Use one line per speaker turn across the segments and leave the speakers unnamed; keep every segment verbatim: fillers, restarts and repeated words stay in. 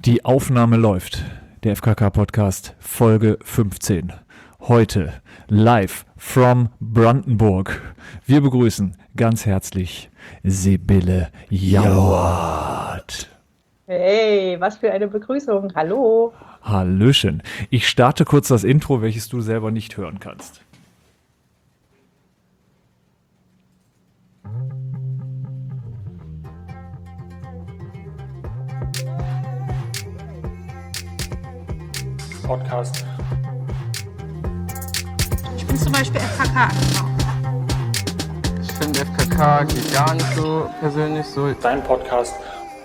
Die Aufnahme läuft. Der F K K-Podcast, Folge fünfzehn. Heute live from Brandenburg. Wir begrüßen ganz herzlich Sibylle Jauert.
Hey, was für eine Begrüßung. Hallo.
Hallöchen. Ich starte kurz das Intro, welches du selber nicht hören kannst.
Podcast.
Ich bin zum Beispiel F K K.
Ich finde F K K geht gar nicht so persönlich so.
Dein Podcast.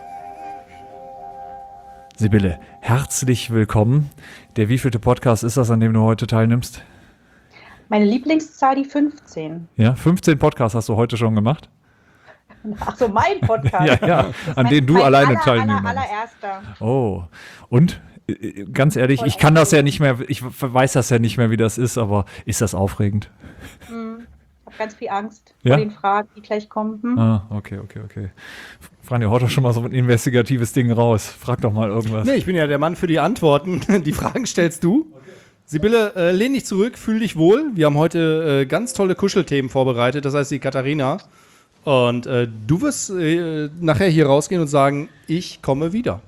Sibylle, herzlich willkommen. Der wievielte Podcast ist das, an dem du heute teilnimmst?
Meine Lieblingszahl, die fünfzehn.
Ja, fünfzehn Podcasts hast du heute schon gemacht?
Ach so, mein Podcast.
Ja, ja, an
mein,
denen du
mein
alleine
aller,
teilnehmen
aller,
musst.
allererster.
Oh, und? Ganz ehrlich, ich kann das ja nicht mehr, ich weiß das ja nicht mehr, wie das ist, aber ist das aufregend?
Hm, ich habe ganz viel Angst
Ja?
vor den Fragen, die gleich kommen. Hm?
Ah, okay, okay, okay. Franjo, haut doch schon mal so ein investigatives Ding raus. Frag doch mal irgendwas.
Nee, ich bin ja der Mann für die Antworten. Die Fragen stellst du. Okay. Sibylle, äh, lehn dich zurück, fühl dich wohl. Wir haben heute äh, ganz tolle Kuschelthemen vorbereitet, das heißt die Katharina. Und äh, du wirst äh, nachher hier rausgehen und sagen, ich komme wieder.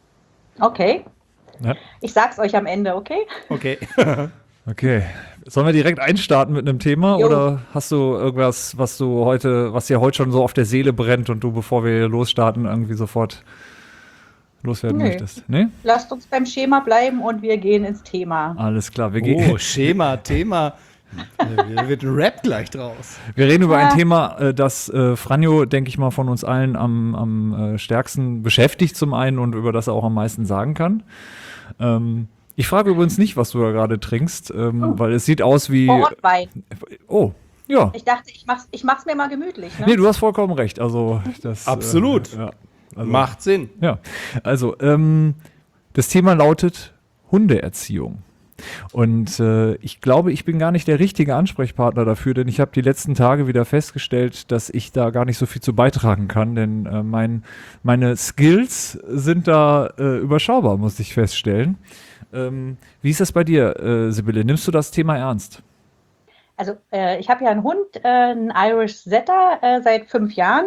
Okay.
Ja.
Ich sag's euch am Ende, okay?
Okay.
Okay. Sollen wir direkt einstarten mit einem Thema?
Jo.
Oder hast du irgendwas, was du heute, was dir heute schon so auf der Seele brennt und du, bevor wir losstarten, irgendwie sofort loswerden
Nö.
möchtest? Nee?
Lasst uns beim Schema bleiben und wir gehen ins Thema.
Alles klar, wir gehen.
Oh, Schema, Thema. Da wird ein Rap gleich draus.
Wir reden über
Ja.
ein Thema, äh, das äh, Franjo, denke ich mal, von uns allen am, am äh, stärksten beschäftigt zum einen und über das er auch am meisten sagen kann. Ähm, ich frage übrigens nicht, was du da gerade trinkst, ähm,
Oh.
weil es sieht aus wie...
Vorortwein.
Oh, ja.
Ich dachte, ich mach's, ich mach's mir mal gemütlich. Ne?
Nee, du hast vollkommen recht. Also das,
Absolut.
Äh, ja. Also,
Macht Sinn.
Ja, also ähm, das Thema lautet Hundeerziehung. Und äh, ich glaube, ich bin gar nicht der richtige Ansprechpartner dafür, denn ich habe die letzten Tage wieder festgestellt, dass ich da gar nicht so viel zu beitragen kann, denn äh, mein, meine Skills sind da äh, überschaubar, muss ich feststellen. Ähm, wie ist das bei dir, äh, Sibylle? Nimmst du das Thema ernst?
Also äh, ich habe ja einen Hund, äh, einen Irish Setter, äh, seit fünf Jahren.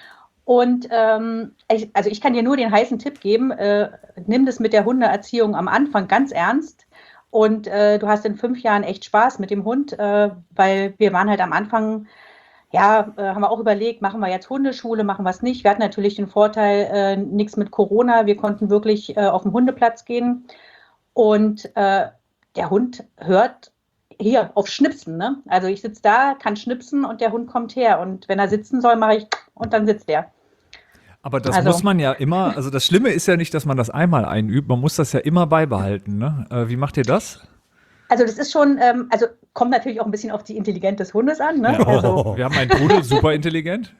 Und ähm, ich, also ich kann dir nur den heißen Tipp geben, äh, nimm das mit der Hundeerziehung am Anfang ganz ernst. Und äh, du hast in fünf Jahren echt Spaß mit dem Hund, äh, weil wir waren halt am Anfang, ja, äh, haben wir auch überlegt, machen wir jetzt Hundeschule, machen wir es nicht. Wir hatten natürlich den Vorteil, äh, nichts mit Corona, wir konnten wirklich äh, auf den Hundeplatz gehen. Und äh, der Hund hört hier auf Schnipsen, ne? Also ich sitze da, kann schnipsen und der Hund kommt her. Und wenn er sitzen soll, mache ich und dann sitzt er.
Aber das
Also-
muss man ja immer, also das Schlimme ist ja nicht, dass man das einmal einübt, man muss das ja immer beibehalten, ne? Äh, wie macht ihr das?
Also das ist schon, ähm, also kommt natürlich auch ein bisschen auf die Intelligenz des Hundes an, ne?
Ja.
Also,
Wir haben einen Pudel, super intelligent.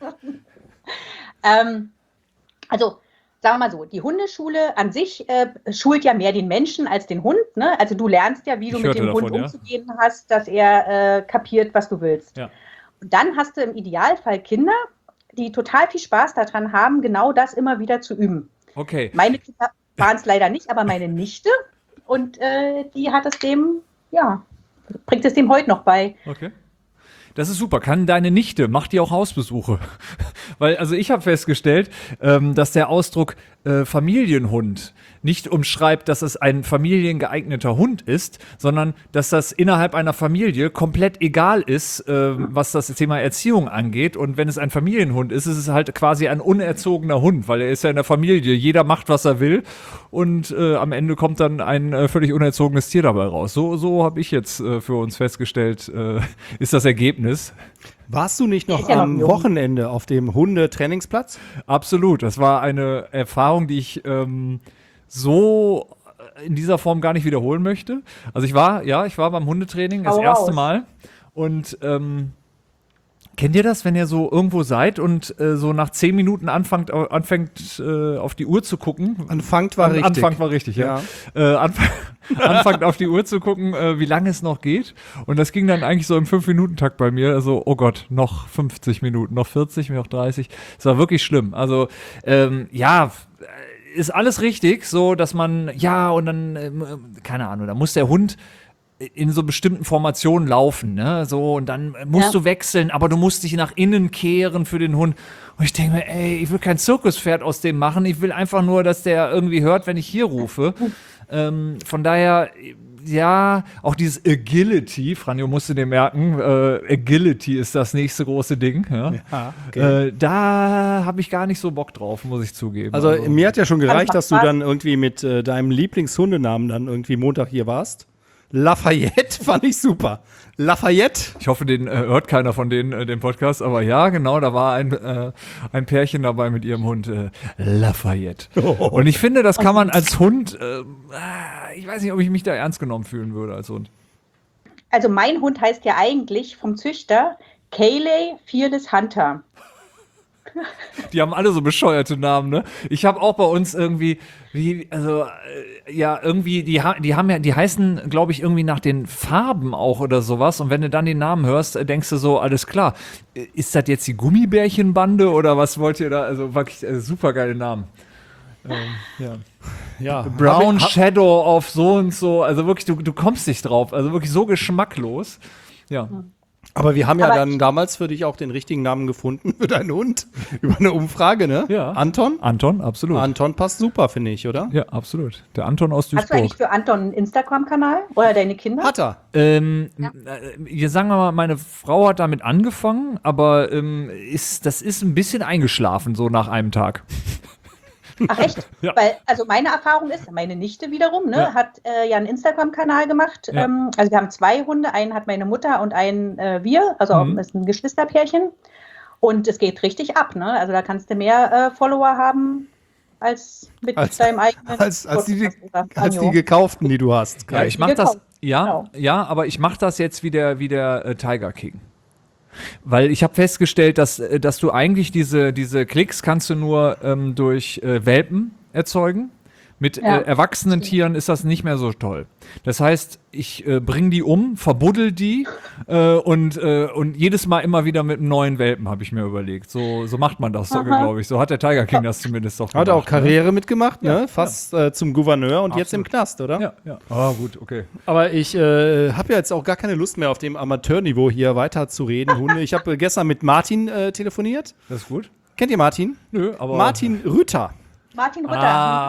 ähm, also sagen wir mal so, die Hundeschule an sich äh, schult ja mehr den Menschen als den Hund, ne? Also du lernst ja, wie du
Ich
mit
hörte
dem Hund
davon, ja.
umzugehen hast, dass er äh, kapiert, was du willst.
Ja.
Und dann hast du im Idealfall Kinder, die total viel Spaß daran haben, genau das immer wieder zu üben.
Okay.
Meine Kinder waren es leider nicht, aber meine Nichte. Und äh, die hat es dem, ja, bringt es dem heute noch bei.
Okay. Das ist super. Kann deine Nichte, macht die auch Hausbesuche? Weil, also ich habe festgestellt, ähm, dass der Ausdruck äh, Familienhund nicht umschreibt, dass es ein familiengeeigneter Hund ist, sondern dass das innerhalb einer Familie komplett egal ist, äh, was das Thema Erziehung angeht. Und wenn es ein Familienhund ist, ist es halt quasi ein unerzogener Hund, weil er ist ja in der Familie. Jeder macht, was er will und äh, am Ende kommt dann ein äh, völlig unerzogenes Tier dabei raus. So, so habe ich jetzt äh, für uns festgestellt, äh, ist das Ergebnis.
Warst du nicht noch
Ist ja noch
am
jung.
Wochenende auf dem Hundetrainingsplatz?
Absolut. Das war eine Erfahrung, die ich ähm, so in dieser Form gar nicht wiederholen möchte. Also ich war, ja, ich war beim Hundetraining das
Hau
erste
raus.
Mal und ähm, kennt ihr das, wenn ihr so irgendwo seid und äh, so nach zehn Minuten anfangt, anfängt äh, auf die Uhr zu gucken?
Anfangt war
An-
richtig.
Anfang war richtig, ja. Äh, Anfang, anfangt auf die Uhr zu gucken, äh, wie lange es noch geht. Und das ging dann eigentlich so im fünf Minuten Takt bei mir. Also, oh Gott, noch fünfzig Minuten, noch vierzig, noch dreißig. Es war wirklich schlimm. Also, ähm, ja, ist alles richtig, so dass man, ja, und dann, ähm, keine Ahnung, da muss der Hund in so bestimmten Formationen laufen, ne, so, und dann musst
Ja.
du wechseln, aber du musst dich nach innen kehren für den Hund. Und ich denke mir, ey, ich will kein Zirkuspferd aus dem machen, ich will einfach nur, dass der irgendwie hört, wenn ich hier rufe. ähm, von daher, ja, auch dieses Agility, Franjo musste dir merken, äh, Agility ist das nächste große Ding, ja.
Ja, okay.
Äh, da habe ich gar nicht so Bock drauf, muss ich zugeben.
Also, mir hat ja schon gereicht,
macht
dass du
Spaß.
dann irgendwie mit äh, deinem Lieblingshundenamen dann irgendwie Montag hier warst. Lafayette fand ich super. Lafayette.
Ich hoffe, den äh, hört keiner von denen, äh, den Podcast, aber ja, genau, da war ein, äh, ein Pärchen dabei mit ihrem Hund, äh, Lafayette. Und ich finde, das kann man als Hund, äh, ich weiß nicht, ob ich mich da ernst genommen fühlen würde als Hund.
Also mein Hund heißt ja eigentlich vom Züchter Cayley Fearless Hunter.
Die haben alle so bescheuerte Namen, ne? Ich habe auch bei uns irgendwie, wie, also, äh, ja, irgendwie, die, ha die haben ja, die heißen, glaube ich, irgendwie nach den Farben auch oder sowas. Und wenn du dann den Namen hörst, äh, denkst du so, alles klar. Äh, Ist das jetzt die Gummibärchenbande oder was wollt ihr da? Also wirklich äh, super geile Namen. Ähm, ja.
Ja.
Brown
Hab ich-
Shadow auf so und so. Also wirklich, du, du kommst nicht drauf. Also wirklich so geschmacklos. Ja.
Aber wir haben ja
Aber
dann
ich-
damals für dich auch den richtigen Namen gefunden für deinen Hund. Über eine Umfrage, ne?
Ja.
Anton?
Anton, absolut.
Anton passt super, finde ich, oder?
ja, absolut. Der Anton aus
Hast du eigentlich
Duisburg.
für Anton einen Instagram-Kanal oder deine Kinder?
Hat er.
Ähm, äh, hier sagen wir mal, meine Frau hat damit angefangen, aber ähm, ist, das ist ein bisschen eingeschlafen, so nach einem Tag.
Ach echt?
Ja.
Weil, also meine Erfahrung ist, meine Nichte wiederum, ne,
Ja.
hat äh, ja einen Instagram-Kanal gemacht.
Ja.
Ähm, also wir haben zwei Hunde, einen hat meine Mutter und einen äh, wir, also
Mhm.
das ist ein Geschwisterpärchen. Und es geht richtig ab, ne? Also da kannst du mehr äh, Follower haben als mit
Als-
deinem eigenen
Als, als, die,
Podcast oder
als die
Anjo.
gekauften, die du hast.
Ja, ich mach
die
das,
gekauft.
ja,
Genau.
ja, aber ich mach das jetzt wie der, wie der äh, Tiger King. Weil ich habe festgestellt, dass, äh, dass du eigentlich diese, diese Klicks kannst du nur ähm, durch äh, Welpen erzeugen. Mit
Ja.
äh, erwachsenen Tieren ist das nicht mehr so toll. Das heißt, ich äh, bringe die um, verbuddel die äh, und, äh, und jedes Mal immer wieder mit einem neuen Welpen, habe ich mir überlegt. So, so macht man das, so,
Aha.
glaube ich. So hat der Tiger King das zumindest doch
Hat auch
gemacht, ne?
Karriere mitgemacht, ne?
Ja,
Fast äh, zum Gouverneur und jetzt im
Absolut.
Knast, oder?
Ja, ja. Ah, gut, okay.
Aber ich äh, habe ja jetzt auch gar keine Lust mehr auf dem Amateurniveau hier weiter zu reden. Hunde. Ich habe äh, gestern mit Martin äh, telefoniert.
Das ist gut.
Kennt ihr Martin?
Nö, aber.
Martin Rütter.
Martin Rütter.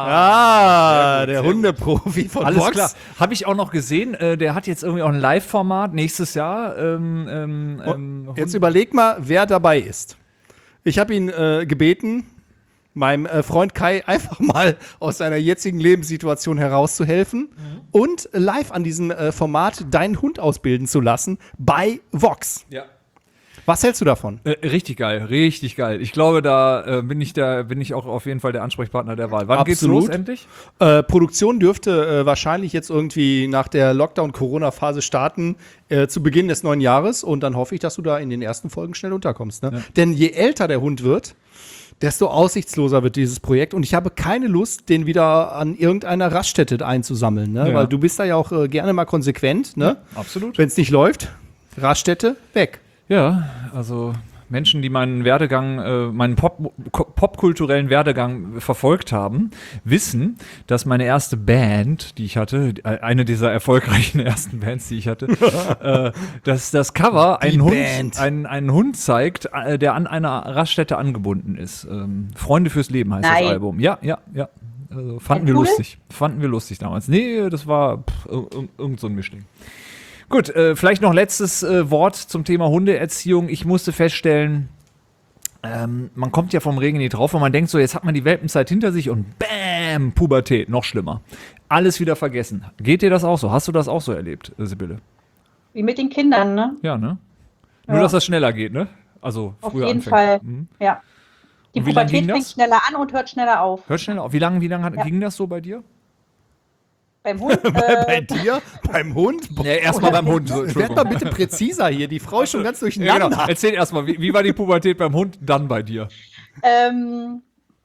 Ah,
Sehr
der
gut, sehr
Hundeprofi von
Alles
Vox.
klar. Habe ich auch noch gesehen. Äh, der hat jetzt irgendwie auch ein Live-Format nächstes Jahr. Ähm, ähm, ähm,
Oh, Jetzt überleg mal, wer dabei ist. Ich habe ihn äh, gebeten, meinem äh, Freund Kai einfach mal aus seiner jetzigen Lebenssituation herauszuhelfen und live an diesem äh, Format deinen Hund ausbilden zu lassen bei Vox.
ja.
Was hältst du davon?
Äh, richtig geil, richtig geil. Ich glaube, da äh, bin ich da bin ich auch auf jeden Fall der Ansprechpartner der Wahl. Wann geht's
Absolut.
los endlich?
Äh, Produktion dürfte äh, wahrscheinlich jetzt irgendwie nach der Lockdown-Corona-Phase starten, äh, zu Beginn des neuen Jahres. Und dann hoffe ich, dass du da in den ersten Folgen schnell unterkommst. Ne?
Ja.
Denn je älter der Hund wird, desto aussichtsloser wird dieses Projekt. Und ich habe keine Lust, den wieder an irgendeiner Raststätte einzusammeln. Ne?
Ja.
Weil du bist da ja auch äh, gerne mal konsequent. Ne?
Absolut.
Wenn es nicht läuft, Raststätte, weg.
Ja, also Menschen, die meinen Werdegang, äh, meinen Pop popkulturellen Werdegang verfolgt haben, wissen, dass meine erste Band, die ich hatte, äh, eine dieser erfolgreichen ersten Bands, die ich hatte, äh, dass das Cover einen Hund,
Band.
einen, einen Hund zeigt, äh, der an einer Raststätte angebunden ist. Ähm, Freunde fürs Leben heißt
Nein.
das Album. Ja, ja, ja. Also fanden
Ein
wir
Pudel?
lustig. Fanden wir lustig damals. Nee, das war pff, ir- ir- irgend so ein Mischling. Gut, äh, vielleicht noch letztes äh, Wort zum Thema Hundeerziehung. Ich musste feststellen, ähm, man kommt ja vom Regen nicht drauf und man denkt so, jetzt hat man die Welpenzeit hinter sich und bam, Pubertät, noch schlimmer. Alles wieder vergessen. Geht dir das auch so? Hast du das auch so erlebt, äh, Sibylle?
Wie mit den Kindern, ne?
Ja, ne? Nur,
Ja.
dass das schneller geht, ne? Also
Auf
früher
jeden
anfängt.
Fall.
Mhm.
Ja. Die
Und wie lang ging
Pubertät fängt
das?
schneller an und hört schneller auf.
Hört schneller auf. Wie lange wie lang hat,
Ja.
ging das so bei dir?
Beim Hund.
Bei
Äh,
dir, beim Hund.
Ja, erstmal beim Hund. So,
Werd mal bitte präziser hier. Die Frau ist schon ganz
Ja,
durcheinander.
genau. Erzähl erstmal, wie, wie war die Pubertät beim Hund, dann bei dir?
ähm,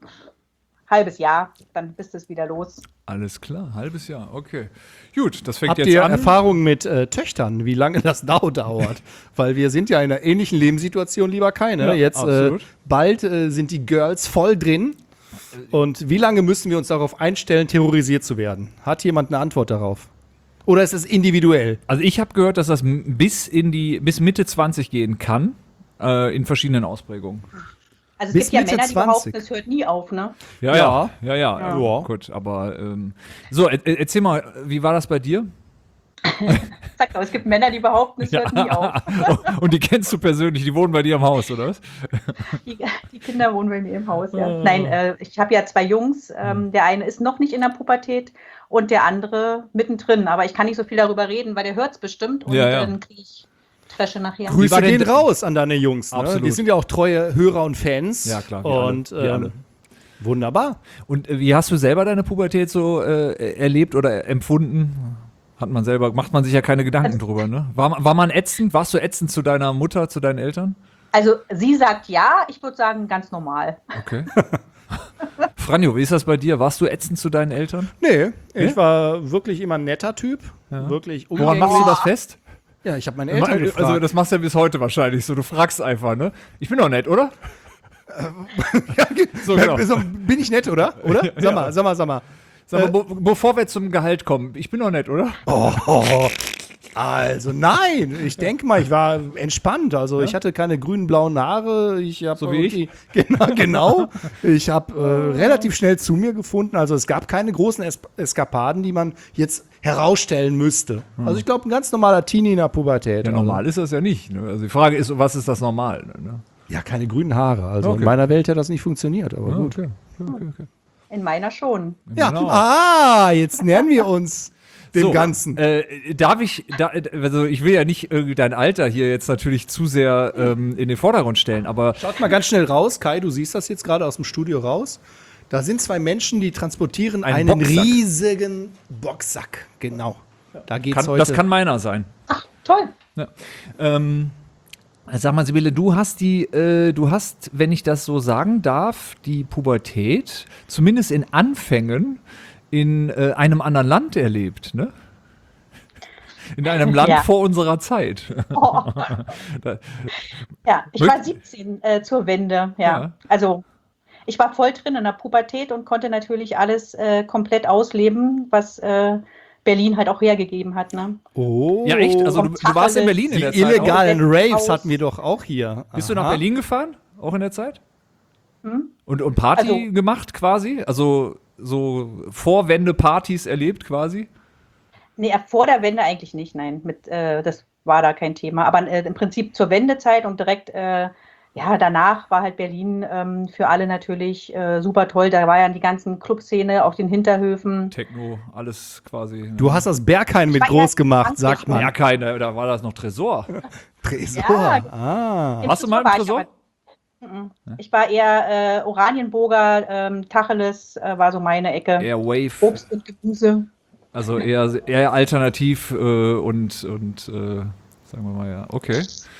halbes Jahr, dann bist es wieder los.
Alles klar, halbes Jahr, okay. Gut, das fängt
Habt
jetzt
ihr
an.
Erfahrungen mit äh, Töchtern, wie lange das dau- dauert? Weil wir sind ja in einer ähnlichen Lebenssituation, lieber keine.
Ja,
Jetzt äh,
absolut.
bald äh, sind die Girls voll drin. Und wie lange müssen wir uns darauf einstellen, terrorisiert zu werden? Hat jemand eine Antwort darauf? Oder ist es individuell?
Also ich habe gehört, dass das m- bis in die bis Mitte zwanzig gehen kann, äh, in verschiedenen Ausprägungen.
Also es
Bis
gibt ja
Mitte
Männer, die
zwanzig.
behaupten, es hört nie auf, ne?
Ja,
Ja.
ja, ja, ja,
Ja.
ja. Gut, aber ähm, so, er, erzähl mal, wie war das bei dir?
Sag doch, es gibt Männer, die behaupten, es hört nie auf.
Und die kennst du persönlich, die wohnen bei dir im Haus, oder was?
Die, die Kinder wohnen bei mir im Haus, ja. Nein, äh, ich habe ja zwei Jungs. Ähm, der eine ist noch nicht in der Pubertät und der andere mittendrin. Aber ich kann nicht so viel darüber reden, weil der hört es bestimmt und
Ja, ja.
dann kriege ich Trasche nachher.
war
Grüße
denn
gehen
d-
raus an deine Jungs. Ne?
Absolut.
Die sind ja auch treue Hörer und Fans.
Ja, klar, wir alle.
Und
Wir
ähm,
alle.
wunderbar.
Und äh, wie hast du selber deine Pubertät so äh, erlebt oder empfunden? Hat man selber, macht man sich ja keine Gedanken drüber, ne? War, war man ätzend? Warst du ätzend zu deiner Mutter, zu deinen Eltern?
Also sie sagt ja, ich würde sagen ganz normal.
Okay. Franjo, wie ist das bei dir? Warst du ätzend zu deinen Eltern?
Nee, ich war wirklich immer ein netter Typ. Wirklich
Woran
umgänglich.
machst du das fest?
Ja, ich habe meine Eltern gefragt.
Also das machst du ja bis heute wahrscheinlich so. Du fragst einfach, ne? Ich bin doch nett, oder? So, genau.
So, bin ich nett, oder? Oder? Sag mal, sag mal, sag mal.
Sag mal, be bevor wir zum Gehalt kommen, ich bin doch nett, oder?
Oh, also nein, ich denke mal, ich war entspannt. Also ich hatte keine grünen, blauen Haare. Ich hab
So wie ich?
Genau, genau. Ich habe äh, relativ schnell zu mir gefunden. Also es gab keine großen es Eskapaden, die man jetzt herausstellen müsste. Also ich glaube, ein ganz normaler Teenie in der Pubertät.
Ja,
also.
normal ist das ja nicht. Ne? Also die Frage ist, was ist das normal? Ne?
Ja, keine grünen Haare. Also
Okay.
in meiner Welt hat das nicht funktioniert, aber gut.
Okay. Okay, okay.
In meiner schon.
Ja,
Genau.
ah, jetzt nähern wir uns dem
So,
Ganzen.
Äh, darf ich, da, also ich will ja nicht irgendwie dein Alter hier jetzt natürlich zu sehr ähm, in den Vordergrund stellen, aber
Schaut mal ganz schnell raus, Kai, du siehst das jetzt gerade aus dem Studio raus. Da sind zwei Menschen, die transportieren
Ein
einen
Boxsack.
riesigen Boxsack. Genau. Da geht's
kann,
heute.
das kann meiner sein.
Toll.
Ja. Ähm, sag mal, Sibylle, du hast die, äh, du hast, wenn ich das so sagen darf, die Pubertät, zumindest in Anfängen, in äh, einem anderen Land erlebt, ne? In einem Land
Ja.
vor unserer Zeit.
Oh.
Da-
Ja, ich
Möcht-
war siebzehn äh, zur Wende, ja.
Ja.
Also ich war voll drin in der Pubertät und konnte natürlich alles äh, komplett ausleben, was äh, Berlin halt auch hergegeben hat. Ne?
Oh.
Ja, echt? Also du,
Vom
du warst in
Tacheles.
Berlin in
die
der Zeit. Auch?
illegalen
auch.
Raves
Haus.
hatten wir doch auch hier.
Bist du nach
Aha.
Berlin gefahren? Auch in der Zeit?
Hm?
Und, und Party
Also-
gemacht quasi? Also so Vorwende-Partys erlebt quasi?
Nee, äh, vor der Wende eigentlich nicht, nein. Mit, äh, das war da kein Thema. Aber äh, im Prinzip zur Wendezeit und direkt äh, ja, danach war halt Berlin ähm, für alle natürlich äh, super toll. Da war ja die ganzen Clubszene auf den Hinterhöfen.
Techno, alles quasi.
Du hast das Berghain mit
war
groß
ja
gemacht,
zwanzig
sagt man.
ja keine, da war das noch Tresor.
Tresor.
Ja.
Ah.
Im
Warst du mal im
war ich
Tresor?
aber- Mhm. Ich war eher äh, Oranienburger, ähm, Tacheles äh, war so meine Ecke.
Eher Wave,
Obst und Gemüse.
also eher, eher alternativ äh, und, und äh, sagen wir mal ja, okay.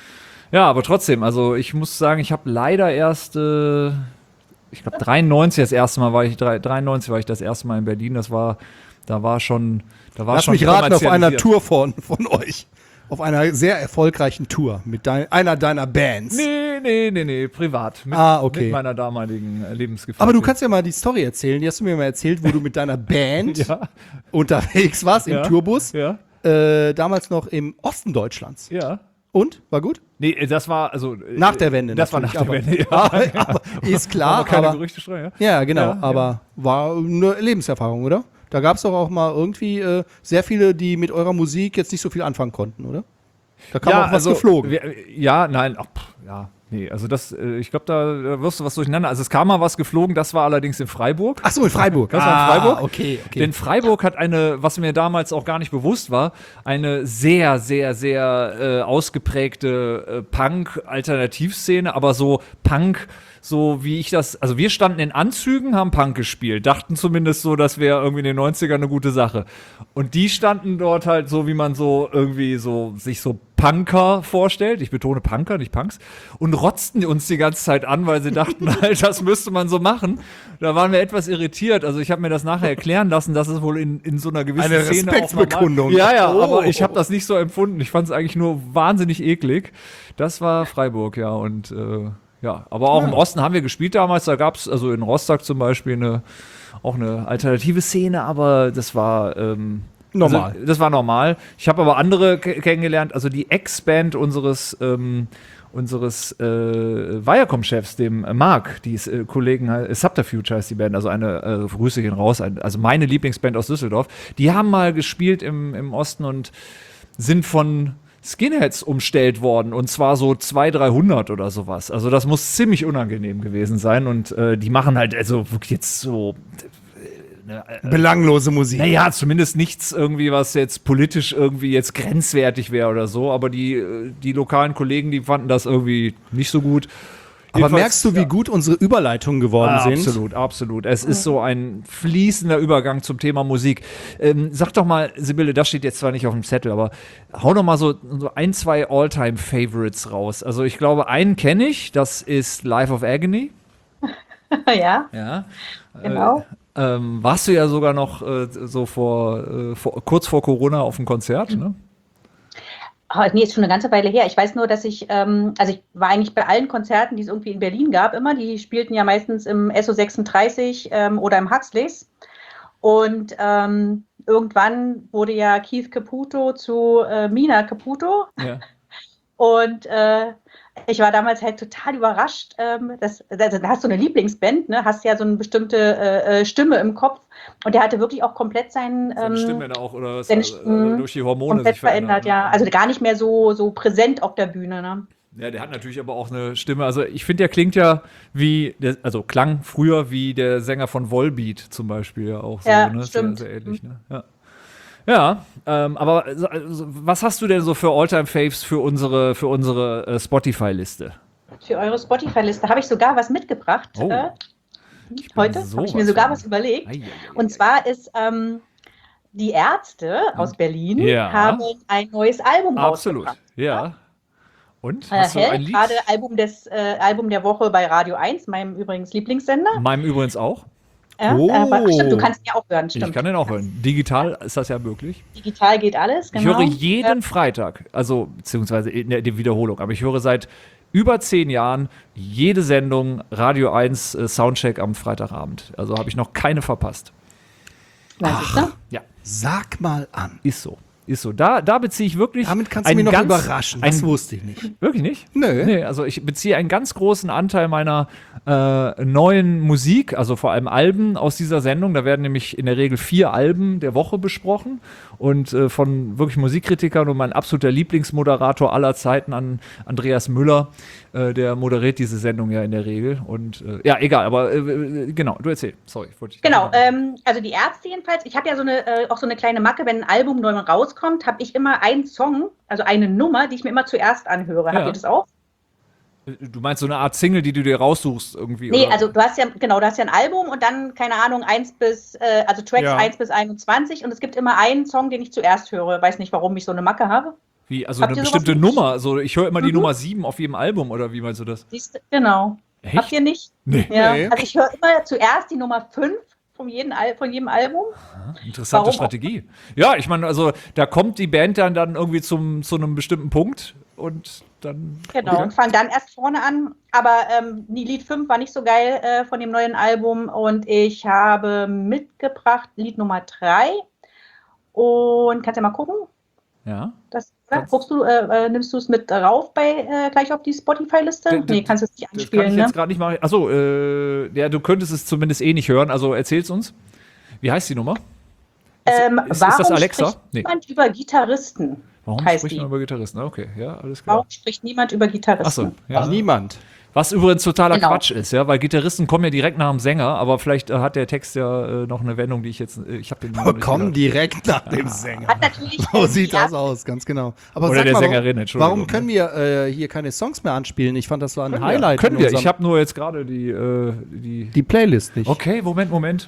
Ja, aber trotzdem, also ich muss sagen, ich habe leider erst, äh, ich glaube dreiundneunzig das erste Mal war ich, drei- dreiundneunzig war ich das erste Mal in Berlin, das war, da war schon, da war
Lass
schon
mich raten, auf einer
kommerzialisiert.
Tour von, von euch. Auf einer sehr erfolgreichen Tour mit dein, einer deiner Bands.
Nee, nee, nee, nee, privat. Mit,
Ah, okay.
mit meiner damaligen äh, Lebensgefährtin.
Aber du kannst ja mal die Story erzählen. Die hast du mir mal erzählt, wo du mit deiner Band
Ja.
unterwegs warst im
Ja.
Tourbus.
Ja,
Äh, damals noch im Osten Deutschlands.
ja.
Und? War gut?
Nee, das war, also. äh,
Nach der Wende.
Das war nach der
natürlich,
Wende,
aber,
ja.
aber, aber ist klar.
Aber keine
Aber,
Gerüchte streuen, ja.
ja, genau.
Ja,
aber war eine Lebenserfahrung, oder? Da gab es doch auch mal irgendwie äh, sehr viele, die mit eurer Musik jetzt nicht so viel anfangen konnten, oder? Da kam auch was geflogen.
Wir, ja, nein, ach, pff, ja, nee, also das, äh, ich glaube, da, da wirst du was durcheinander. Also es kam mal was geflogen, das war allerdings in Freiburg.
Ach so, in Freiburg.
Das war in Freiburg?
Okay, okay.
Denn Freiburg hat eine, was mir damals auch gar nicht bewusst war, eine sehr, sehr, sehr äh, ausgeprägte äh, Punk-Alternativszene, aber so Punk, so wie ich das, also wir standen in Anzügen, haben Punk gespielt, dachten zumindest so, das wäre irgendwie in den neunzigern eine gute Sache. Und die standen dort halt so, wie man so irgendwie so, sich so Punker vorstellt, ich betone Punker, nicht Punks, und rotzten uns die ganze Zeit an, weil sie dachten, halt, das müsste man so machen. Da waren wir etwas irritiert. Also ich habe mir das nachher erklären lassen, dass es wohl in, in so einer gewissen
Eine
Szene
Respektsbekundung.
auch normal- Ja, ja,
Oh.
aber ich habe das nicht so empfunden. Ich fand es eigentlich nur wahnsinnig eklig. Das war Freiburg, ja, und äh, ja. Aber auch ja. im Osten haben wir gespielt damals. Da gab es, also in Rostock zum Beispiel, eine, auch eine alternative Szene, aber das war ähm, normal. Also, das war normal. Ich habe aber andere k- kennengelernt. Also die Ex-Band unseres ähm, unseres äh, Viacom-Chefs, dem äh, Marc, die ist, äh, Kollegen, äh, Subterfuge heißt die Band, also eine, äh, Grüße gehen raus, ein, also meine Lieblingsband aus Düsseldorf, die haben mal gespielt im, im Osten und sind von Skinheads umstellt worden und zwar so zweihundert, dreihundert oder sowas. Also das muss ziemlich unangenehm gewesen sein und äh, die machen halt also wirklich jetzt so
Ne, äh, belanglose Musik.
Naja, zumindest nichts irgendwie, was jetzt politisch irgendwie jetzt grenzwertig wäre oder so, aber die, die lokalen Kollegen, die fanden das irgendwie nicht so gut.
Aber jedenfalls, merkst du, wie ja. gut unsere Überleitungen geworden
ah,
sind?
Absolut, absolut. Es ist so ein fließender Übergang zum Thema Musik. Ähm, sag doch mal, Sibylle, das steht jetzt zwar nicht auf dem Zettel, aber hau doch mal so, so ein, zwei All-Time-Favorites raus. Also ich glaube, einen kenne ich, das ist Life of Agony.
ja.
Ja.
Genau.
Äh, Ähm, warst du ja sogar noch äh, so vor, äh, vor kurz vor Corona auf dem Konzert, ne?
Oh, nee, ist schon eine ganze Weile her. Ich weiß nur, dass ich, ähm, also ich war eigentlich bei allen Konzerten, die es irgendwie in Berlin gab, immer. Die spielten ja meistens im S O sechsunddreißig ähm, oder im Huxleys. Und ähm, irgendwann wurde ja Keith Caputo zu äh, Mina Caputo.
Ja.
Und äh, ich war damals halt total überrascht. Ähm, dass, also, da hast du eine Lieblingsband, ne? Hast ja so eine bestimmte äh, Stimme im Kopf. Und der hatte wirklich auch komplett seinen ähm,
seine Stimme auch oder
seine,
äh, durch die Hormone
komplett
sich verändert.
verändert, ja. Also gar nicht mehr so, so präsent auf der Bühne, ne?
Ja, der hat natürlich aber auch eine Stimme. Also ich finde, der klingt ja wie, der, also klang früher wie der Sänger von Volbeat zum Beispiel ja auch so,
ja,
ne?
Stimmt.
Sehr, sehr ähnlich, ne? Ja. Ja, ähm, aber also, was hast du denn so für All-Time-Faves für unsere, für unsere äh, Spotify-Liste?
Für eure Spotify-Liste habe ich sogar was mitgebracht.
Oh.
Äh, heute habe ich mir sogar was überlegt. Ei, ei, ei, Und zwar ist ähm, die Ärzte aus Berlin
ja.
haben ein neues Album
Absolut.
rausgebracht.
Ja. Und?
Äh,
Hast du ein Lied?
Gerade Album, des, äh, Album der Woche bei Radio eins, meinem übrigens Lieblingssender.
Meinem übrigens auch.
Ja,
oh.
äh, stimmt, du kannst ihn ja auch hören. Stimmt.
Ich kann den auch hören. Digital ist das ja möglich.
Digital geht alles, genau.
Ich höre jeden
ja.
Freitag, also beziehungsweise in der Wiederholung, aber ich höre seit über zehn Jahren jede Sendung Radio eins äh, Soundcheck am Freitagabend. Also habe ich noch keine verpasst.
Ach,
ja.
Sag mal an.
Ist so. Ist so. Da, da beziehe ich wirklich.
Damit kannst du mich noch
ganz,
überraschen. Das
ein,
wusste ich nicht.
Wirklich nicht?
Nö.
Nee, also ich beziehe einen ganz großen Anteil meiner äh, neuen Musik, also vor allem Alben aus dieser Sendung. Da werden nämlich in der Regel vier Alben der Woche besprochen und äh, von wirklich Musikkritikern und mein absoluter Lieblingsmoderator aller Zeiten an Andreas Müller, äh, der moderiert diese Sendung ja in der Regel. Und äh, ja, egal, aber äh, genau, du erzähl. Sorry, wollte ich
Genau, ähm, also die Ärzte jedenfalls. Ich habe ja so eine, äh, auch so eine kleine Macke, wenn ein Album neu rauskommt, habe ich immer einen Song, also eine Nummer, die ich mir immer zuerst anhöre.
Ja.
Habt ihr das auch?
Du meinst so eine Art Single, die du dir raussuchst irgendwie?
Nee,
oder?
also du hast ja, genau, du hast ja ein Album und dann, keine Ahnung, eins bis, äh, also Tracks
Ja.
eins bis einundzwanzig und es gibt immer einen Song, den ich zuerst höre. Weiß nicht, warum ich so eine Macke habe.
Wie, also
Habt
eine
ihr sowas
bestimmte
nicht?
Nummer? Also ich höre immer die
Mhm.
Nummer sieben auf jedem Album, oder wie meinst du das?
Siehst du? Genau.
Echt?
Habt ihr nicht?
Nee.
Ja.
Nee.
Also ich höre immer zuerst die Nummer fünf von jedem, Al von jedem Album.
Interessante
Warum
Strategie. Ja, ich meine, also da kommt die Band dann, dann irgendwie zum, zu einem bestimmten Punkt und dann.
Genau,
Okay.
und fange dann erst vorne an. Aber ähm, die Lied fünf war nicht so geil äh, von dem neuen Album. Und ich habe mitgebracht Lied Nummer drei. Und kannst ja mal gucken.
Ja.
Das, oder?
Kannst-
Guckst du, äh, äh, nimmst du es mit rauf bei, äh, gleich auf die Spotify-Liste?
D- d-
Nee, kannst du es nicht
Das kann
anspielen,
ich
ne?
jetzt gerade nicht machen. Achso, äh, ja, du könntest es zumindest eh nicht hören. Also erzähl's uns. Wie heißt die Nummer?
Ähm,
ist- ist
warum
das Alexa?
spricht
Nee.
niemand über Gitarristen?
Warum
heißt
spricht
die.
man über Gitarristen? Okay, ja, alles klar.
Warum spricht niemand über Gitarristen?
Achso, ja.
Ach, niemand.
Was übrigens totaler
Genau.
Quatsch ist, ja, weil Gitarristen kommen ja direkt nach dem Sänger, aber vielleicht äh, hat der Text ja äh, noch eine Wendung, die ich jetzt, äh, ich habe den noch nicht
Komm
gehört.
direkt nach dem Sänger.
Hat natürlich
So sieht
ja,
das aus, ganz genau. Aber
Oder
sag
der
mal,
Sängerin, Entschuldigung.
warum können wir äh, hier keine Songs mehr anspielen? Ich fand, das war ein
Können wir.
Highlight.
Können
in
wir.
unserem-
Ich habe nur jetzt gerade die, äh, die.
die Playlist nicht.
Okay, Moment, Moment.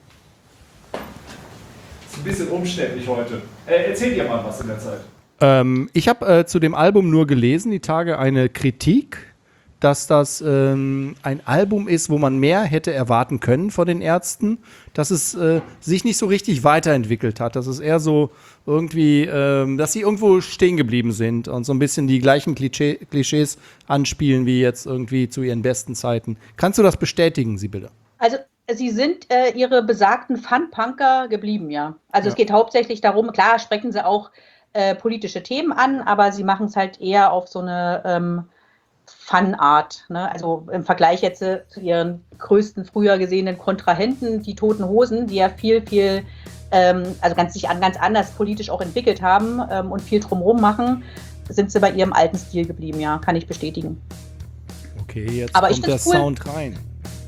Ist ein bisschen umständlich heute. Äh, erzähl dir mal was in der Zeit.
Ähm, ich habe äh, zu dem Album nur gelesen, die Tage eine Kritik, dass das ähm, ein Album ist, wo man mehr hätte erwarten können von den Ärzten, dass es äh, sich nicht so richtig weiterentwickelt hat, dass es eher so irgendwie, ähm, dass sie irgendwo stehen geblieben sind und so ein bisschen die gleichen Klischee, Klischees anspielen wie jetzt irgendwie zu ihren besten Zeiten. Kannst du das bestätigen, Sibylle?
Also sie sind äh, ihre besagten Fun-Punker geblieben, ja. Also
Ja.
es geht hauptsächlich darum, klar sprechen sie auch äh, politische Themen an, aber sie machen es halt eher auf so eine ähm, Fun-Art. Ne? Also im Vergleich jetzt äh, zu ihren größten früher gesehenen Kontrahenten, die Toten Hosen, die ja viel, viel, ähm, also ganz sich an, ganz anders politisch auch entwickelt haben ähm, und viel drumherum machen, sind sie bei ihrem alten Stil geblieben, ja, kann ich bestätigen.
Okay, jetzt
Aber ich
kommt der
find's cool.
Sound rein.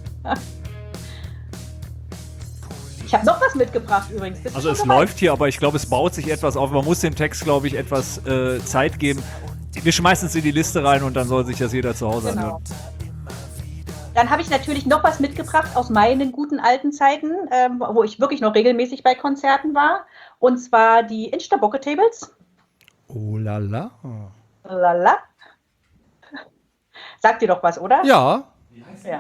Ich habe noch was mitgebracht übrigens. Bist du
Also
schon
es
soweit?
läuft hier, aber ich glaube, es baut sich etwas auf. Man muss dem Text, glaube ich, etwas äh, Zeit geben. Wir schmeißen es in die Liste rein und dann soll sich das jeder zu Hause
Genau.
anhören.
Dann habe ich natürlich noch was mitgebracht aus meinen guten alten Zeiten, ähm, wo ich wirklich noch regelmäßig bei Konzerten war. Und zwar die Instabocke-Tables.
Oh la la.
Lala. Sagt dir doch was, oder?
Ja,
Ja.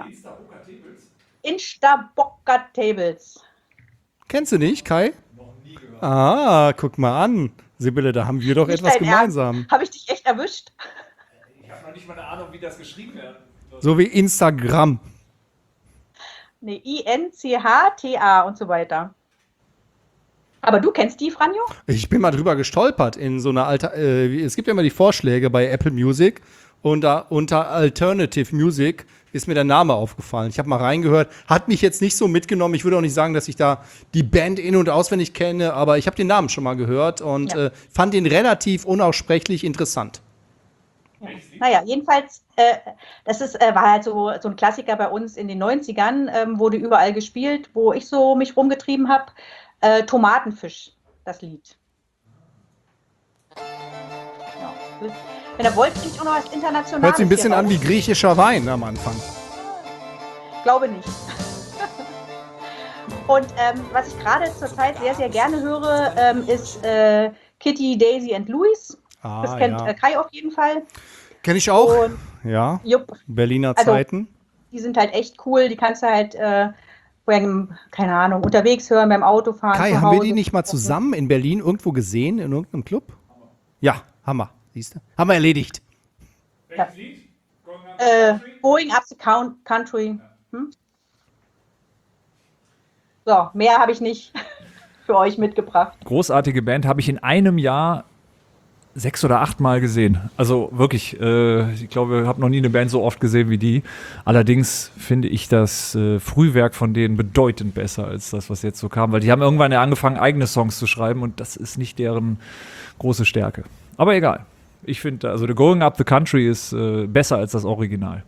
Instabocke-Tables.
kennst du nicht, Kai? Noch nie gehört. Ah, guck mal an. Sibylle, da haben wir doch
Nicht
etwas
dein
gemeinsam.
Habe ich dich echt erwischt?
Ich habe noch nicht mal eine Ahnung, wie das geschrieben wird.
So wie Instagram.
Nee, I N C H T A und so weiter. Aber du kennst die, Franjo?
Ich bin mal drüber gestolpert in so einer alter. Äh, wie- es gibt ja immer die Vorschläge bei Apple Music und da unter Alternative Music ist mir der Name aufgefallen. Ich habe mal reingehört, hat mich jetzt nicht so mitgenommen. Ich würde auch nicht sagen, dass ich da die Band in- und auswendig kenne, aber ich habe den Namen schon mal gehört und
Ja.
äh, fand ihn relativ unaussprechlich interessant.
Naja, jedenfalls, äh, das ist, äh, war halt so, so ein Klassiker bei uns in den neunzigern, ähm, wurde überall gespielt, wo ich so mich rumgetrieben habe. Äh, Tomatenfisch, das Lied. Ja. Wenn ihr wollt, kriegt auch noch was Internationales.
Hört sich ein bisschen
hier
an wie
raus.
griechischer Wein am Anfang.
Glaube nicht. Und ähm, was ich gerade zurzeit sehr, sehr gerne höre, ähm, ist äh, Kitty, Daisy and Louis.
Ah,
Das kennt
ja.
äh, Kai auf jeden Fall.
Kenne ich auch.
Und
Ja,
jupp,
Berliner
Also,
Zeiten.
die sind halt echt cool. Die kannst du halt, äh, beim, keine Ahnung, unterwegs hören, beim Autofahren.
Kai,
zu
haben wir
Hause.
die nicht mal zusammen in Berlin irgendwo gesehen, in irgendeinem Club? Ja, Hammer. Siehst du? Haben wir erledigt.
Ja. Äh, Going Up the Count Country. Hm? So, mehr habe ich nicht für euch mitgebracht.
Großartige Band, habe ich in einem Jahr sechs oder acht Mal gesehen. Also wirklich, äh, ich glaube, ich habe noch nie eine Band so oft gesehen wie die. Allerdings finde ich das äh, Frühwerk von denen bedeutend besser als das, was jetzt so kam. Weil die haben irgendwann ja angefangen, eigene Songs zu schreiben und das ist nicht deren große Stärke. Aber egal. Ich finde, also The Going Up the Country ist äh, besser als das Original.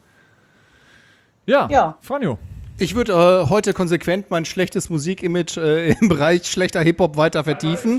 Ja,
Ja.
Franjo.
Ich würde äh, heute konsequent mein schlechtes Musikimage äh, im Bereich schlechter Hip-Hop weiter vertiefen.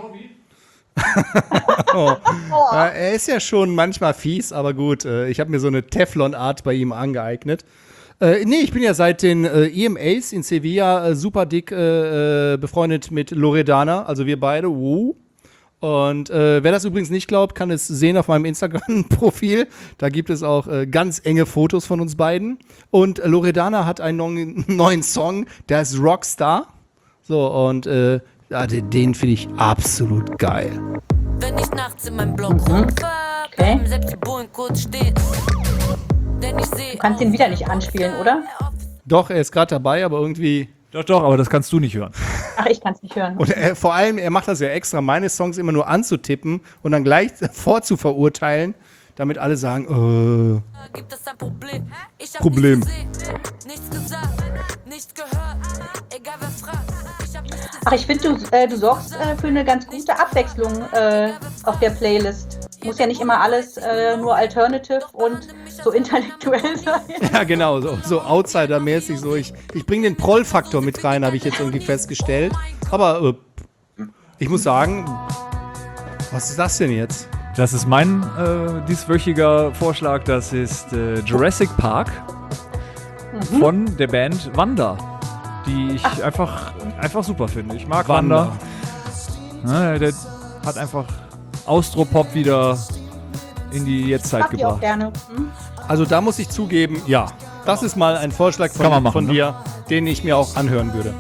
oh. äh, er ist ja schon manchmal fies, aber gut. Äh, ich habe mir so eine Teflon-Art bei ihm angeeignet. Äh, nee, ich bin ja seit den äh, E M As in Sevilla äh, super dick äh, äh, befreundet mit Loredana, also wir beide. Woo. Und äh, wer das übrigens nicht glaubt, kann es sehen auf meinem Instagram-Profil. Da gibt es auch äh, ganz enge Fotos von uns beiden. Und äh, Loredana hat einen neuen, neuen Song, der ist Rockstar. So, und äh, ja, den, den finde ich absolut geil.
Wenn ich nachts in meinem Block rumfahr,
Okay.
bleiben selbst die Bullen kurz stehen. Denn ich seh
Du kannst den wieder nicht anspielen, oder?
Doch, er ist gerade dabei, aber irgendwie.
Doch, doch, aber das kannst du nicht hören.
Ach, ich kann es nicht hören.
Und er, vor allem, er macht das ja extra, meine Songs immer nur anzutippen und dann gleich vorzuverurteilen, damit alle sagen, äh.
gibt es ein Problem. Ich hab
Problem.
nichts gesehen, nichts gesagt, nichts gehört. Egal wer fragt. Ich hab nichts
Ach, ich finde, du, äh, du sorgst äh, für eine ganz gute Abwechslung äh, auf der Playlist. Muss ja nicht immer alles äh, nur alternative und so intellektuell sein.
Ja, genau, so, so Outsider-mäßig. So. Ich, ich bringe den Proll-Faktor mit rein, habe ich jetzt irgendwie festgestellt. Aber äh, ich muss sagen, was ist das denn jetzt?
Das ist mein äh, dieswöchiger Vorschlag. Das ist äh, Jurassic Park von der Band Wanda, die ich einfach, einfach super finde. Ich mag Wanda.
Wanda.
Ja, der hat einfach Austropop wieder in die Jetztzeit
Mag die auch
gebracht.
gerne. Hm?
Also da muss ich zugeben, ja, das ist mal ein Vorschlag
Kann man
von,
machen,
von
ne?
dir, den ich mir auch anhören würde.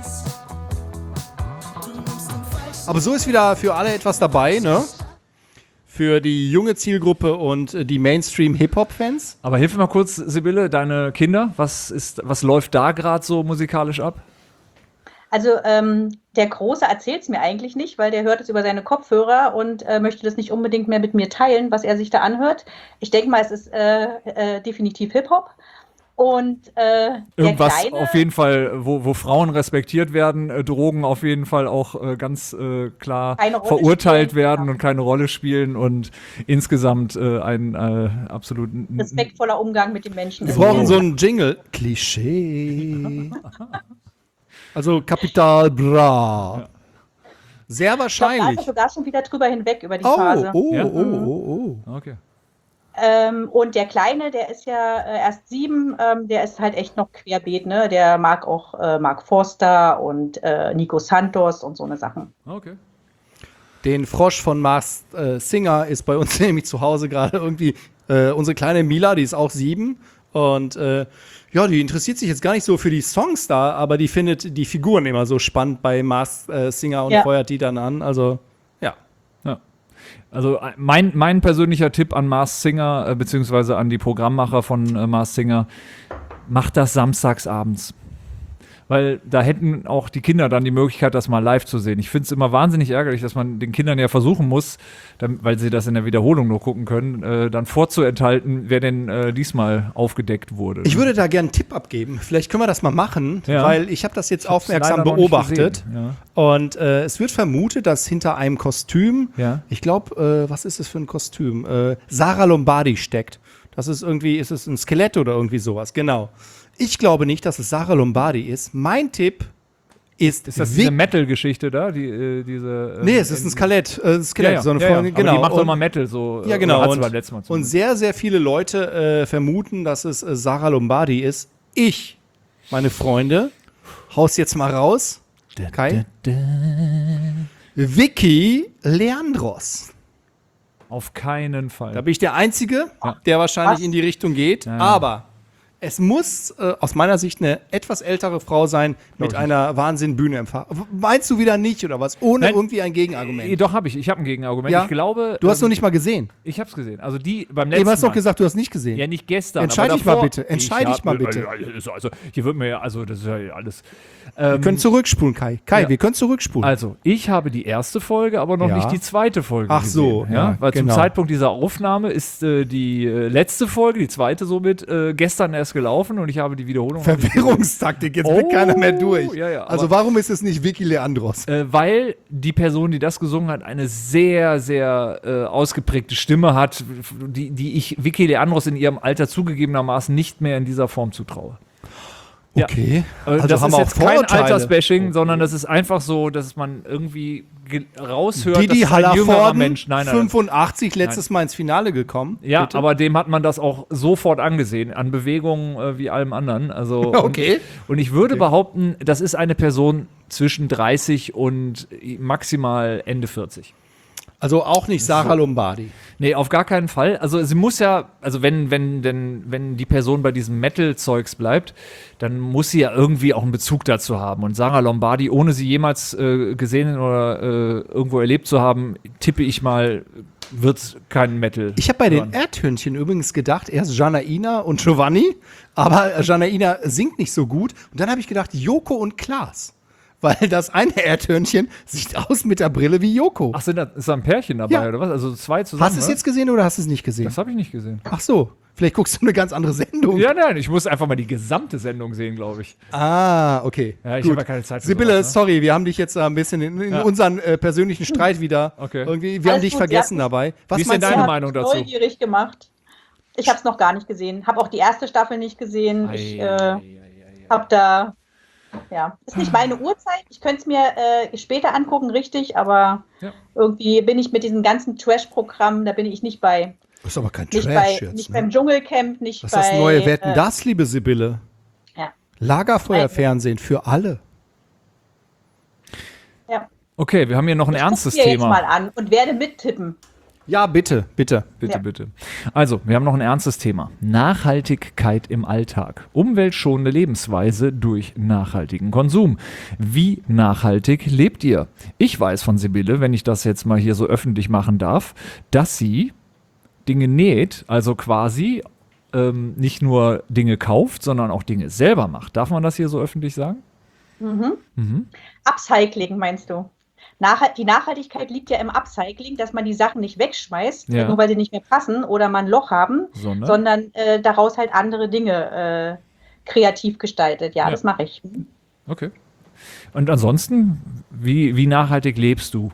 Aber so ist wieder für alle etwas dabei, ne? Für die junge Zielgruppe und äh, die Mainstream-Hip-Hop-Fans.
Aber hilf mir mal kurz, Sibylle, deine Kinder, was ist, was läuft da gerade so musikalisch ab?
Also ähm, der Große erzählt es mir eigentlich nicht, weil der hört es über seine Kopfhörer und äh, möchte das nicht unbedingt mehr mit mir teilen, was er sich da anhört. Ich denke mal, es ist äh, äh, definitiv Hip-Hop. Und äh,
Irgendwas
der Kleine,
auf jeden Fall, wo, wo Frauen respektiert werden, äh, Drogen auf jeden Fall auch äh, ganz äh, klar
Keine Rolle
verurteilt
spielen,
werden
genau.
und keine Rolle spielen und insgesamt äh, ein äh, absoluten
respektvoller Umgang mit den Menschen.
Wir brauchen so einen Jingle. Klischee. Also Kapital Bra. Sehr
Ich glaube, da
wahrscheinlich.
ist er sogar schon wieder drüber hinweg, über die
Oh,
Phase.
oh,
Ja?
oh, oh, oh.
Okay.
Ähm, und der Kleine, der ist ja äh, erst sieben, ähm, der ist halt echt noch querbeet, ne? Der mag auch äh, Mark Forster und äh, Nico Santos und so eine Sachen.
Okay.
Den Frosch von Mars äh, Singer ist bei uns nämlich zu Hause gerade irgendwie äh, unsere kleine Mila, die ist auch sieben. Und äh, ja, die interessiert sich jetzt gar nicht so für die Songs da, aber die findet die Figuren immer so spannend bei Mars äh, Singer und
Ja.
feuert die dann an. Also, ja.
Ja. Also äh, mein, mein persönlicher Tipp an Mars Singer, äh, beziehungsweise an die Programmmacher von äh, Mars Singer, macht das samstags abends. Weil da hätten auch die Kinder dann die Möglichkeit, das mal live zu sehen. Ich finde es immer wahnsinnig ärgerlich, dass man den Kindern ja versuchen muss, dann, weil sie das in der Wiederholung nur gucken können, äh, dann vorzuenthalten, wer denn äh, diesmal aufgedeckt wurde.
Ich würde da gerne einen Tipp abgeben. Vielleicht können wir das mal machen,
Ja.
weil ich habe das jetzt
Ich hab's
aufmerksam
leider noch nicht
beobachtet.
gesehen.
Und äh, es wird vermutet, dass hinter einem Kostüm,
Ja.
ich glaube, äh, was ist es für ein Kostüm? Äh, Sarah Lombardi steckt. Das ist irgendwie, ist es ein Skelett oder irgendwie sowas, genau. Ich glaube nicht, dass es Sarah Lombardi ist. Mein Tipp ist,
Ist das
Vic-
diese Metal-Geschichte da? Die, äh, diese, äh,
Nee, es ist ein Skelett. Äh, ein Skelett,
Ja, ja,
so eine
ja, ja.
Freundin,
Aber
genau.
die macht doch
Und-
mal Metal so.
Ja,
äh,
genau.
oder Hat sie
Und,
beim letzten Mal
und
zumindest.
sehr, sehr viele Leute äh, vermuten, dass es äh, Sarah Lombardi ist. Ich, meine Freunde, haus jetzt mal raus. Kai? Vicky Leandros.
Auf keinen Fall.
Da bin ich der Einzige,
Ja.
der wahrscheinlich
Was?
in die Richtung geht.
Ja.
Aber es muss äh, aus meiner Sicht eine etwas ältere Frau sein mit
ich
einer Wahnsinn-Bühne im Fahr. Meinst du wieder nicht oder was? Ohne
Nein.
irgendwie ein
Eh,
Gegenargument.
Doch, habe ich. Ich habe ein Gegenargument.
Ja?
Ich glaube.
Du hast
ähm,
noch nicht mal gesehen.
Ich habe es gesehen. Also die beim letzten
Eben hast du
Mal.
doch gesagt, du hast nicht gesehen.
Ja, nicht gestern.
Entscheid
aber
dich mal
davor.
bitte. Entscheid
Ich
dich mal
hab-
bitte.
Also, also hier wird mir ja, also das ist ja alles.
Wir
Ähm,
können zurückspulen, Kai. Kai,
ja.
wir können zurückspulen.
also, ich habe die erste Folge, aber noch
Ja.
nicht die zweite Folge
Ach so,
gesehen.
ja,
Weil
genau.
zum Zeitpunkt dieser Aufnahme ist äh, die äh, letzte Folge, die zweite somit, äh, gestern erst gelaufen und ich habe die Wiederholung. noch nicht gesehen.
Verwirrungstaktik, jetzt
Oh,
blickt keiner mehr durch.
ja, ja,
also
aber-
warum ist es nicht Vicky Leandros?
Äh, weil die Person, die das gesungen hat, eine sehr, sehr äh, ausgeprägte Stimme hat, die, die ich Vicky Leandros in ihrem Alter zugegebenermaßen nicht mehr in dieser Form zutraue. Ja.
Okay.
Äh,
Also
das
haben
ist
wir auch
jetzt kein
Vorurteile.
Altersbashing, sondern das ist einfach so, dass man irgendwie ge- raushört,
Didi
dass es ein jüngerer
Hallervorden,
Mensch, nein, nein,
fünfundachtzig, letztes Mal ins Finale gekommen.
ja,
Bitte?
aber dem hat man das auch sofort angesehen, an Bewegungen äh, wie allem anderen. Also,
Okay.
Und, und ich würde behaupten, das ist eine Person zwischen dreißig und maximal Ende vierzig.
Also auch nicht Sarah Lombardi.
Nee, auf gar keinen Fall. Also sie muss ja, also wenn, wenn, denn, wenn die Person bei diesem Metal-Zeugs bleibt, dann muss sie ja irgendwie auch einen Bezug dazu haben. Und Sarah Lombardi, ohne sie jemals äh, gesehen oder äh, irgendwo erlebt zu haben, tippe ich mal, wird kein Metal.
Ich habe bei den
hören.
Erdhörnchen übrigens gedacht, erst Janaina und Giovanni, aber Janaina singt nicht so gut. Und dann habe ich gedacht, Joko und Klaas. Weil das eine Erdhörnchen sieht aus mit der Brille wie Joko.
Ach, sind da, ist da ein Pärchen dabei
Ja.
oder was? Also zwei zusammen?
Hast du es
oder?
jetzt gesehen oder hast du es nicht gesehen?
Das habe ich nicht gesehen.
Ach so, vielleicht guckst du eine ganz andere Sendung.
Ja, nein, ich muss einfach mal die gesamte Sendung sehen, glaube ich.
Ah, okay.
Ja, ich
Gut.
habe ja keine Zeit für
Sibylle,
sowas, ne?
sorry, wir haben dich jetzt äh, ein bisschen in, in
Ja.
unseren äh, persönlichen Streit wieder
Okay.
irgendwie, wir haben
Alles
dich
gut,
vergessen
ja.
dabei. Was
Wie ist denn
meinst
deine
du?
Ja,
Meinung dazu?
Neugierig gemacht. Ich habe es noch gar nicht gesehen. Habe auch die erste Staffel nicht gesehen. Ich
Ei,
äh,
ei, ei, ei.
habe da, ja, ist nicht meine Uhrzeit. Ich könnte es mir äh, später angucken, richtig, aber
Ja.
irgendwie bin ich mit diesem ganzen Trash-Programm, da bin ich nicht bei.
Das ist aber kein
Nicht,
Trash
bei,
jetzt.
nicht
Ne?
beim Dschungelcamp, nicht
Das ist
bei.
das neue Wetten,
äh,
das, liebe Sibylle.
Ja.
Lagerfeuerfernsehen für alle.
Ja.
Okay, wir haben hier noch ein
Ich
ernstes
guck's mir
Thema.
jetzt mal an und werde mittippen.
Ja, bitte, bitte.
Bitte,
Ja.
bitte. Also, wir haben noch ein ernstes Thema. Nachhaltigkeit im Alltag. Umweltschonende Lebensweise durch nachhaltigen Konsum. Wie nachhaltig lebt ihr? Ich weiß von Sibylle, wenn ich das jetzt mal hier so öffentlich machen darf, dass sie Dinge näht, also quasi ähm, nicht nur Dinge kauft, sondern auch Dinge selber macht. Darf man das hier so öffentlich sagen?
Mhm.
Mhm.
Upcycling meinst du? Nachhalt, die Nachhaltigkeit liegt ja im Upcycling, dass man die Sachen nicht wegschmeißt,
Ja.
nur weil sie nicht mehr passen oder man ein Loch haben,
Sondern?
sondern äh, daraus halt andere Dinge äh, kreativ gestaltet. Ja,
Ja.
das mache ich.
Okay. Und ansonsten, wie, wie nachhaltig lebst du?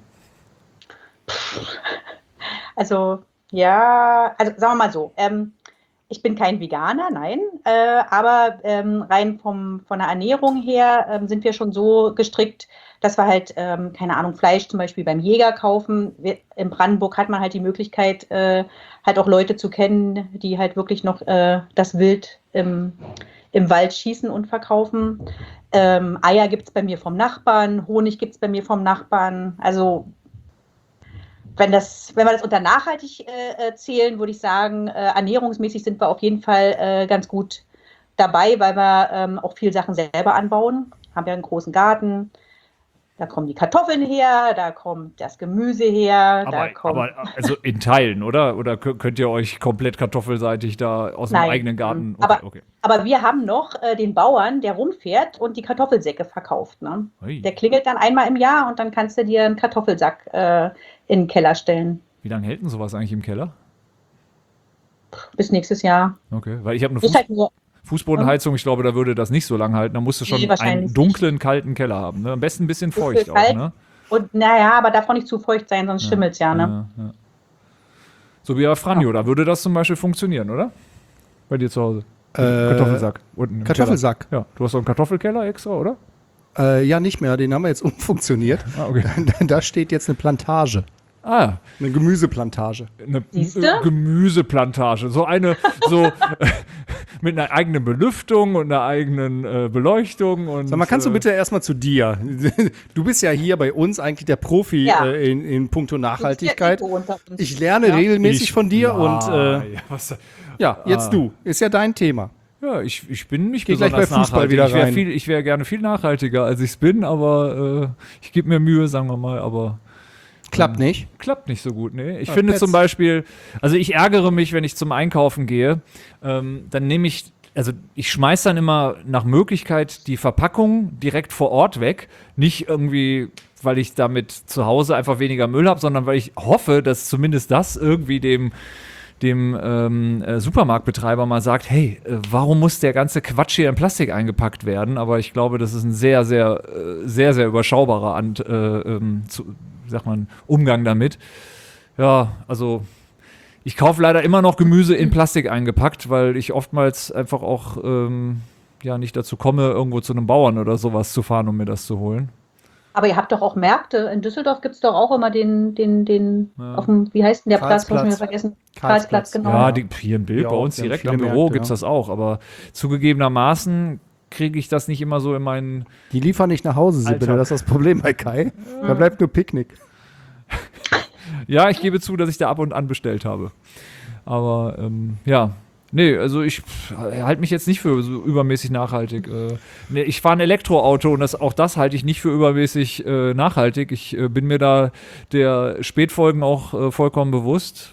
Also, ja, also sagen wir mal so, ähm, ich bin kein Veganer, nein, äh, aber ähm, rein vom, von der Ernährung her ähm, sind wir schon so gestrickt, dass wir halt, ähm, keine Ahnung, Fleisch zum Beispiel beim Jäger kaufen. Wir, in Brandenburg hat man halt die Möglichkeit, äh, halt auch Leute zu kennen, die halt wirklich noch äh, das Wild im, im Wald schießen und verkaufen. Ähm, Eier gibt es bei mir vom Nachbarn, Honig gibt es bei mir vom Nachbarn. Also wenn, das, wenn wir das unter nachhaltig äh, zählen, würde ich sagen, äh, ernährungsmäßig sind wir auf jeden Fall äh, ganz gut dabei, weil wir ähm, auch viel Sachen selber anbauen. Haben ja einen großen Garten. Da kommen die Kartoffeln her, da kommt das Gemüse her. da
Aber,
kommt,
aber also in Teilen, oder? Oder kö- könnt ihr euch komplett kartoffelseitig da aus dem
Nein.
eigenen Garten?
Aber-
okay.
aber wir haben noch äh, den Bauern, der rumfährt und die Kartoffelsäcke verkauft. Ne?
Ui.
Der klingelt dann einmal im Jahr und dann kannst du dir einen Kartoffelsack äh, in den Keller stellen.
Wie lange hält denn sowas eigentlich im Keller?
Bis nächstes Jahr.
Okay, weil ich habe eine
Ist
Fuß
halt nur,
Fußbodenheizung, ich glaube, da würde das nicht so lange halten. Da musst du schon
Nee, wahrscheinlich
einen dunklen, kalten Keller haben. Ne? Am besten ein bisschen
Ist
feucht
viel
auch,
kalt.
ne?
und naja, aber darf auch nicht zu feucht sein, sonst schimmelt es ja. Ne?
Ja, ja. So wie bei Franjo, da würde das zum Beispiel funktionieren, oder? Bei dir zu Hause.
Äh,
Kartoffelsack. Unten im
Kartoffelsack.
Keller. Ja, du hast doch einen Kartoffelkeller extra, oder?
Äh, ja, nicht mehr. Den haben wir jetzt umfunktioniert.
Ah, okay.
Da steht jetzt eine Plantage.
Ah,
Eine Gemüseplantage.
eine
Siehste?
äh, Gemüseplantage. So eine, so mit einer eigenen Belüftung und einer eigenen äh, Beleuchtung. Und,
Sag mal, kannst du
äh,
bitte erstmal zu dir? Du bist ja hier bei uns eigentlich der Profi
Ja.
äh, in, in puncto Nachhaltigkeit.
Du bist ja Nico unter uns.
Ich lerne
Ja.
regelmäßig
ich-
von dir
ja,
und äh,
ja, was,
ja, jetzt
Ah.
du. Ist ja dein Thema.
ja, ich, ich bin nicht
Geh gleich
besonders
bei Fußball
nachhaltig.
wieder
ich wäre
rein.
viel, ich wäre gerne viel nachhaltiger, als ich es bin, aber äh, ich gebe mir Mühe, sagen wir mal, aber
Klappt nicht.
klappt nicht so gut. Nee. Ich
Ah,
finde
Pets.
zum Beispiel, also ich ärgere mich, wenn ich zum Einkaufen gehe, ähm, dann nehme ich, also ich schmeiß dann immer nach Möglichkeit die Verpackung direkt vor Ort weg. Nicht irgendwie, weil ich damit zu Hause einfach weniger Müll habe, sondern weil ich hoffe, dass zumindest das irgendwie dem dem ähm, äh, Supermarktbetreiber mal sagt, hey, äh, warum muss der ganze Quatsch hier in Plastik eingepackt werden? Aber ich glaube, das ist ein sehr, sehr, äh, sehr, sehr überschaubarer Ant, äh, ähm, zu, wie sagt man, Umgang damit. Ja, also ich kaufe leider immer noch Gemüse in Plastik eingepackt, weil ich oftmals einfach auch ähm, ja nicht dazu komme, irgendwo zu einem Bauern oder sowas zu fahren, um mir das zu holen.
Aber ihr habt doch auch Märkte. In Düsseldorf gibt es doch auch immer den, den, den,
Ja.
auf dem, wie heißt denn der Platz? Hab ich
Karlsplatz.
mir vergessen.
Karlsplatz.
Karlsplatz, genau.
Ja, die, hier in Bild
Ja,
bei uns
wir haben
direkt
viele
am Büro
Märkte,
gibt es
ja.
das auch, aber zugegebenermaßen kriege ich das nicht immer so in meinen.
Die liefern nicht nach Hause, Sibylle.
Alter.
Das ist das Problem bei Kai. Da bleibt nur Picknick.
Ja, ich gebe zu, dass ich da ab und an bestellt habe. Aber ähm, ja, nee, also ich halte mich jetzt nicht für so übermäßig nachhaltig. Äh, nee, ich fahre ein Elektroauto und das, auch das halte ich nicht für übermäßig äh, nachhaltig. Ich äh, bin mir da der Spätfolgen auch äh, vollkommen bewusst.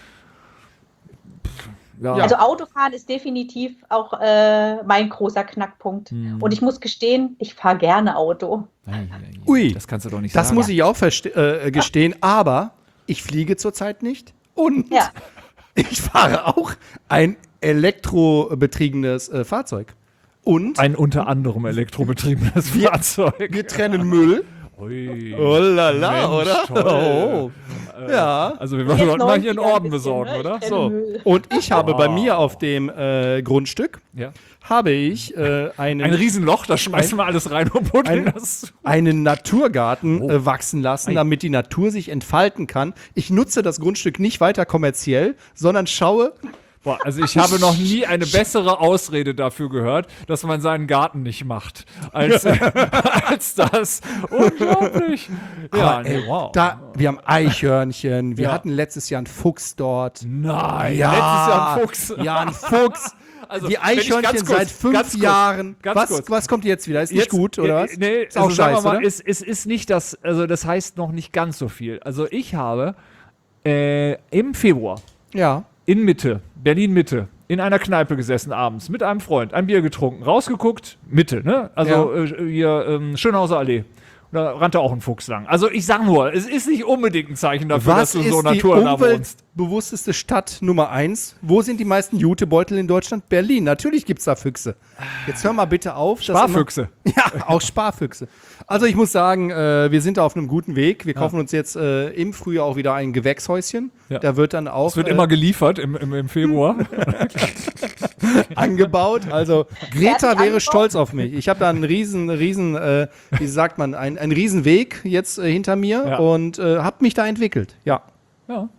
Pff, Ja.
Also Autofahren ist definitiv auch äh, mein großer Knackpunkt.
Hm.
Und ich muss gestehen, ich fahre gerne Auto.
Ui,
das kannst du doch nicht
Das
sagen.
muss ich auch verste- äh, gestehen, aber ich fliege zurzeit nicht und
Ja.
ich fahre auch ein elektrobetriebenes äh, Fahrzeug. Und
Ein unter anderem elektrobetriebenes
Wir-
Fahrzeug.
wir trennen Müll.
Ui.
Oh la la,
Mensch,
oder?
toll.
Oh. Ja.
Also wir
Jetzt
sollten mal hier einen
neunziger ein
Orden
bisschen,
besorgen,
ne?
oder?
Ich kenne
So.
Müll.
Und ich habe bei
Wow.
mir auf dem äh, Grundstück
Ja.
habe ich äh, einen,
Ein Riesenloch, da schmeißen wir alles rein und buddeln
ein-
das zu.
einen Naturgarten
Oh.
äh, wachsen lassen,
Ei.
damit die Natur sich entfalten kann. Ich nutze das Grundstück nicht weiter kommerziell, sondern schaue,
Boah, also ich habe noch nie eine bessere Ausrede dafür gehört, dass man seinen Garten nicht macht, als, als das. Unglaublich. Ja,
Aber,
nee,
ey,
wow.
da, wir haben Eichhörnchen, wir
Ja.
hatten letztes Jahr einen Fuchs dort.
Nein,
Ja,
letztes Jahr ein Fuchs.
Ja, ein Fuchs.
Also,
die
wenn ich ganz
Eichhörnchen
kurz-
seit fünf
ganz kurz-
Jahren.
ganz
was,
kurz.
was kommt jetzt wieder? Ist nicht
Jetzt-
gut, oder
äh,
was?
Nee,
ist auch
also sagen wir
scheiße,
mal,
oder?
es, es ist nicht das, also das heißt noch nicht ganz so viel. Also ich habe äh, im Februar
Ja.
in Mitte, Berlin Mitte, in einer Kneipe gesessen abends mit einem Freund, ein Bier getrunken, rausgeguckt, Mitte, ne? Also äh, hier ähm, Schönhauser Allee. Und da rannte auch ein Fuchs lang. Also ich sag nur, es ist nicht unbedingt ein Zeichen dafür,
Was
dass du
ist
so
die
naturnah wohnst.
umweltbewussteste Stadt Nummer eins? Wo sind die meisten Jutebeutel in Deutschland? Berlin. Natürlich gibt es da Füchse. Jetzt hör mal bitte auf. dass
Sparfüchse.
Immer, ja, auch Sparfüchse. Also ich muss sagen, äh, wir sind da auf einem guten Weg. Wir kaufen uns jetzt äh, im Frühjahr auch wieder ein Gewächshäuschen.
Ja.
Da wird dann auch
Es wird
äh,
immer geliefert im, im, im Februar.
angebaut. Also Greta
Fertig
wäre
angebaut?
stolz auf mich. Ich habe da einen riesen, riesen, äh, wie sagt man, einen, einen riesen Weg jetzt äh, hinter mir
Ja.
und äh, habe mich da entwickelt. Ja.
Ja.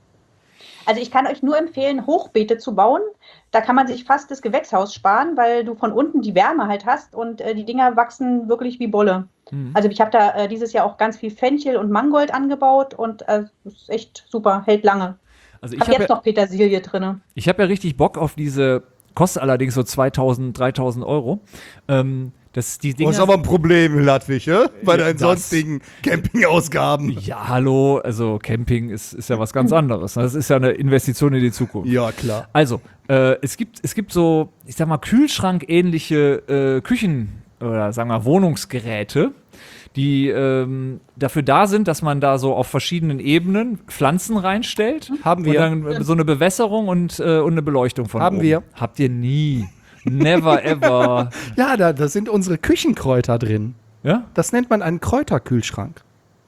Also ich kann euch nur empfehlen, Hochbeete zu bauen. Da kann man sich fast das Gewächshaus sparen, weil du von unten die Wärme halt hast und äh, die Dinger wachsen wirklich wie Bolle.
Mhm.
Also ich habe da äh, dieses Jahr auch ganz viel Fenchel und Mangold angebaut und äh, das ist echt super, hält lange.
Also
Ich
ich
habe
habe
jetzt
ja,
noch Petersilie drin.
ich hab ja richtig Bock auf diese, kostet allerdings so zweitausend, dreitausend Euro. Ähm, das, die Dinger,
ein Problem, Ludwig, ja? Bei
deinen sonstigen
Campingausgaben.
ja, hallo, also Camping ist, ist ja was ganz anderes. Das ist ja eine Investition in die Zukunft.
Ja, klar.
Also, äh, es gibt, es gibt so, ich sag mal, Kühlschrank-ähnliche äh, Küchen- oder sagen wir Wohnungsgeräte, die ähm, dafür da sind, dass man da so auf verschiedenen Ebenen Pflanzen reinstellt.
Haben
Und
wir.
dann äh, so eine Bewässerung und, äh, und eine Beleuchtung von
Haben
oben.
wir.
Habt ihr nie. Never ever.
Ja, da, da sind unsere Küchenkräuter drin.
Ja?
Das nennt man einen Kräuterkühlschrank.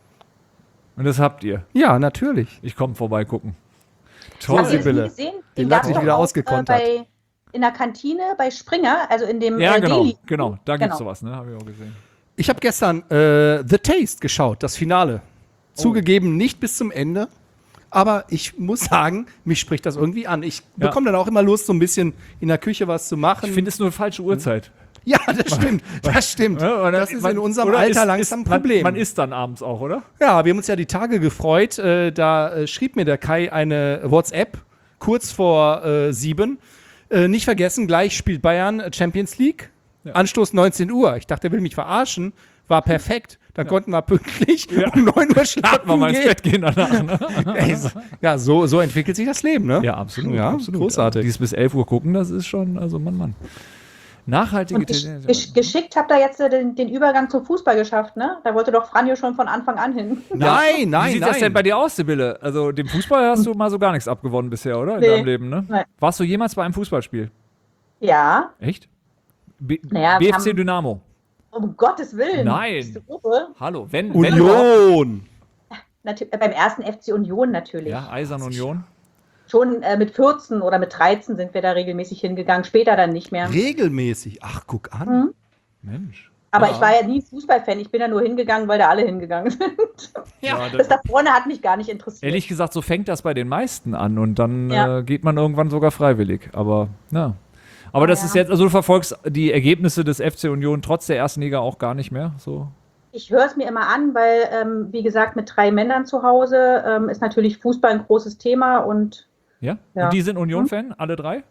Und das habt ihr.
Ja, natürlich.
Ich komme vorbeigucken.
Habt
Toll.
ihr das nie
Sibylle.
gesehen?
Den
gab's
hat sich
doch
wieder
auch,
ausgekontert.
Äh, bei, in der Kantine bei Springer, also in dem
Ja,
äh,
genau,
Deli.
genau. Da gibt's
Genau.
sowas, ne? Habe ich auch gesehen.
Ich habe gestern äh, The Taste geschaut, das Finale. Zugegeben nicht bis zum Ende, aber ich muss sagen, mich spricht das irgendwie an. Ich
Ja.
bekomme dann auch immer Lust, so ein bisschen in der Küche was zu machen.
Ich finde es nur falsche Uhrzeit.
ja, das stimmt, das stimmt.
Ja, oder
Das ist
man-
in unserem
oder
Alter
ist-
langsam ein
ist, man-
Problem.
Man isst dann abends auch, oder?
Ja, wir haben uns ja die Tage gefreut. Äh, da äh, schrieb mir der Kai eine WhatsApp kurz vor äh, sieben. Äh, nicht vergessen, gleich spielt Bayern Champions League. Anstoß neunzehn Uhr. Ich dachte, er will mich verarschen. War perfekt. Da konnten wir pünktlich um neun Uhr schlafen
Mal mal ins
gehen.
Bett gehen danach, ne?
Ey, so- ja, so, so entwickelt sich das Leben, ne?
Ja, absolut.
Ja,
absolut.
großartig.
Dieses bis elf Uhr gucken, das ist schon, also Mann, Mann. Nachhaltige
Und gesch
Tendenz-
gesch geschickt habt ihr jetzt äh, den, den Übergang zum Fußball geschafft, ne? Da wollte doch Franjo schon von Anfang an hin.
Nein, nein,
Wie sieht
nein.
das denn bei dir aus, Sibylle? Also dem Fußball hast du mal so gar nichts abgewonnen bisher, oder? In
Nee.
deinem Leben, ne?
Nein.
Warst du jemals bei einem Fußballspiel?
Ja,
Echt? B
Naja, wir
B F C
haben-
Dynamo.
um Gottes Willen.
Nein.
Bist du irre?
Hallo, wenn, wenn überhaupt-
Union.
Natür äh, beim ersten F C Union natürlich.
Ja, Eisern Union.
Schon äh, mit vierzehn oder mit dreizehn sind wir da regelmäßig hingegangen, später dann nicht mehr.
Regelmäßig. Ach, guck an.
Mhm.
Mensch.
Aber
Ja.
ich war ja nie Fußballfan, ich bin da nur hingegangen, weil da alle hingegangen sind.
Ja,
Das da vorne hat mich gar nicht interessiert.
Ehrlich gesagt, so fängt das bei den meisten an und dann
Ja.
äh, geht man irgendwann sogar freiwillig. Aber, ja. Aber das
Ja.
ist jetzt, also du verfolgst die Ergebnisse des F C Union trotz der ersten Liga auch gar nicht mehr. So.
Ich höre es mir immer an, weil, ähm, wie gesagt, mit drei Männern zu Hause ähm, ist natürlich Fußball ein großes Thema und
Ja?
Ja.
Und die sind Union-Fan, alle drei?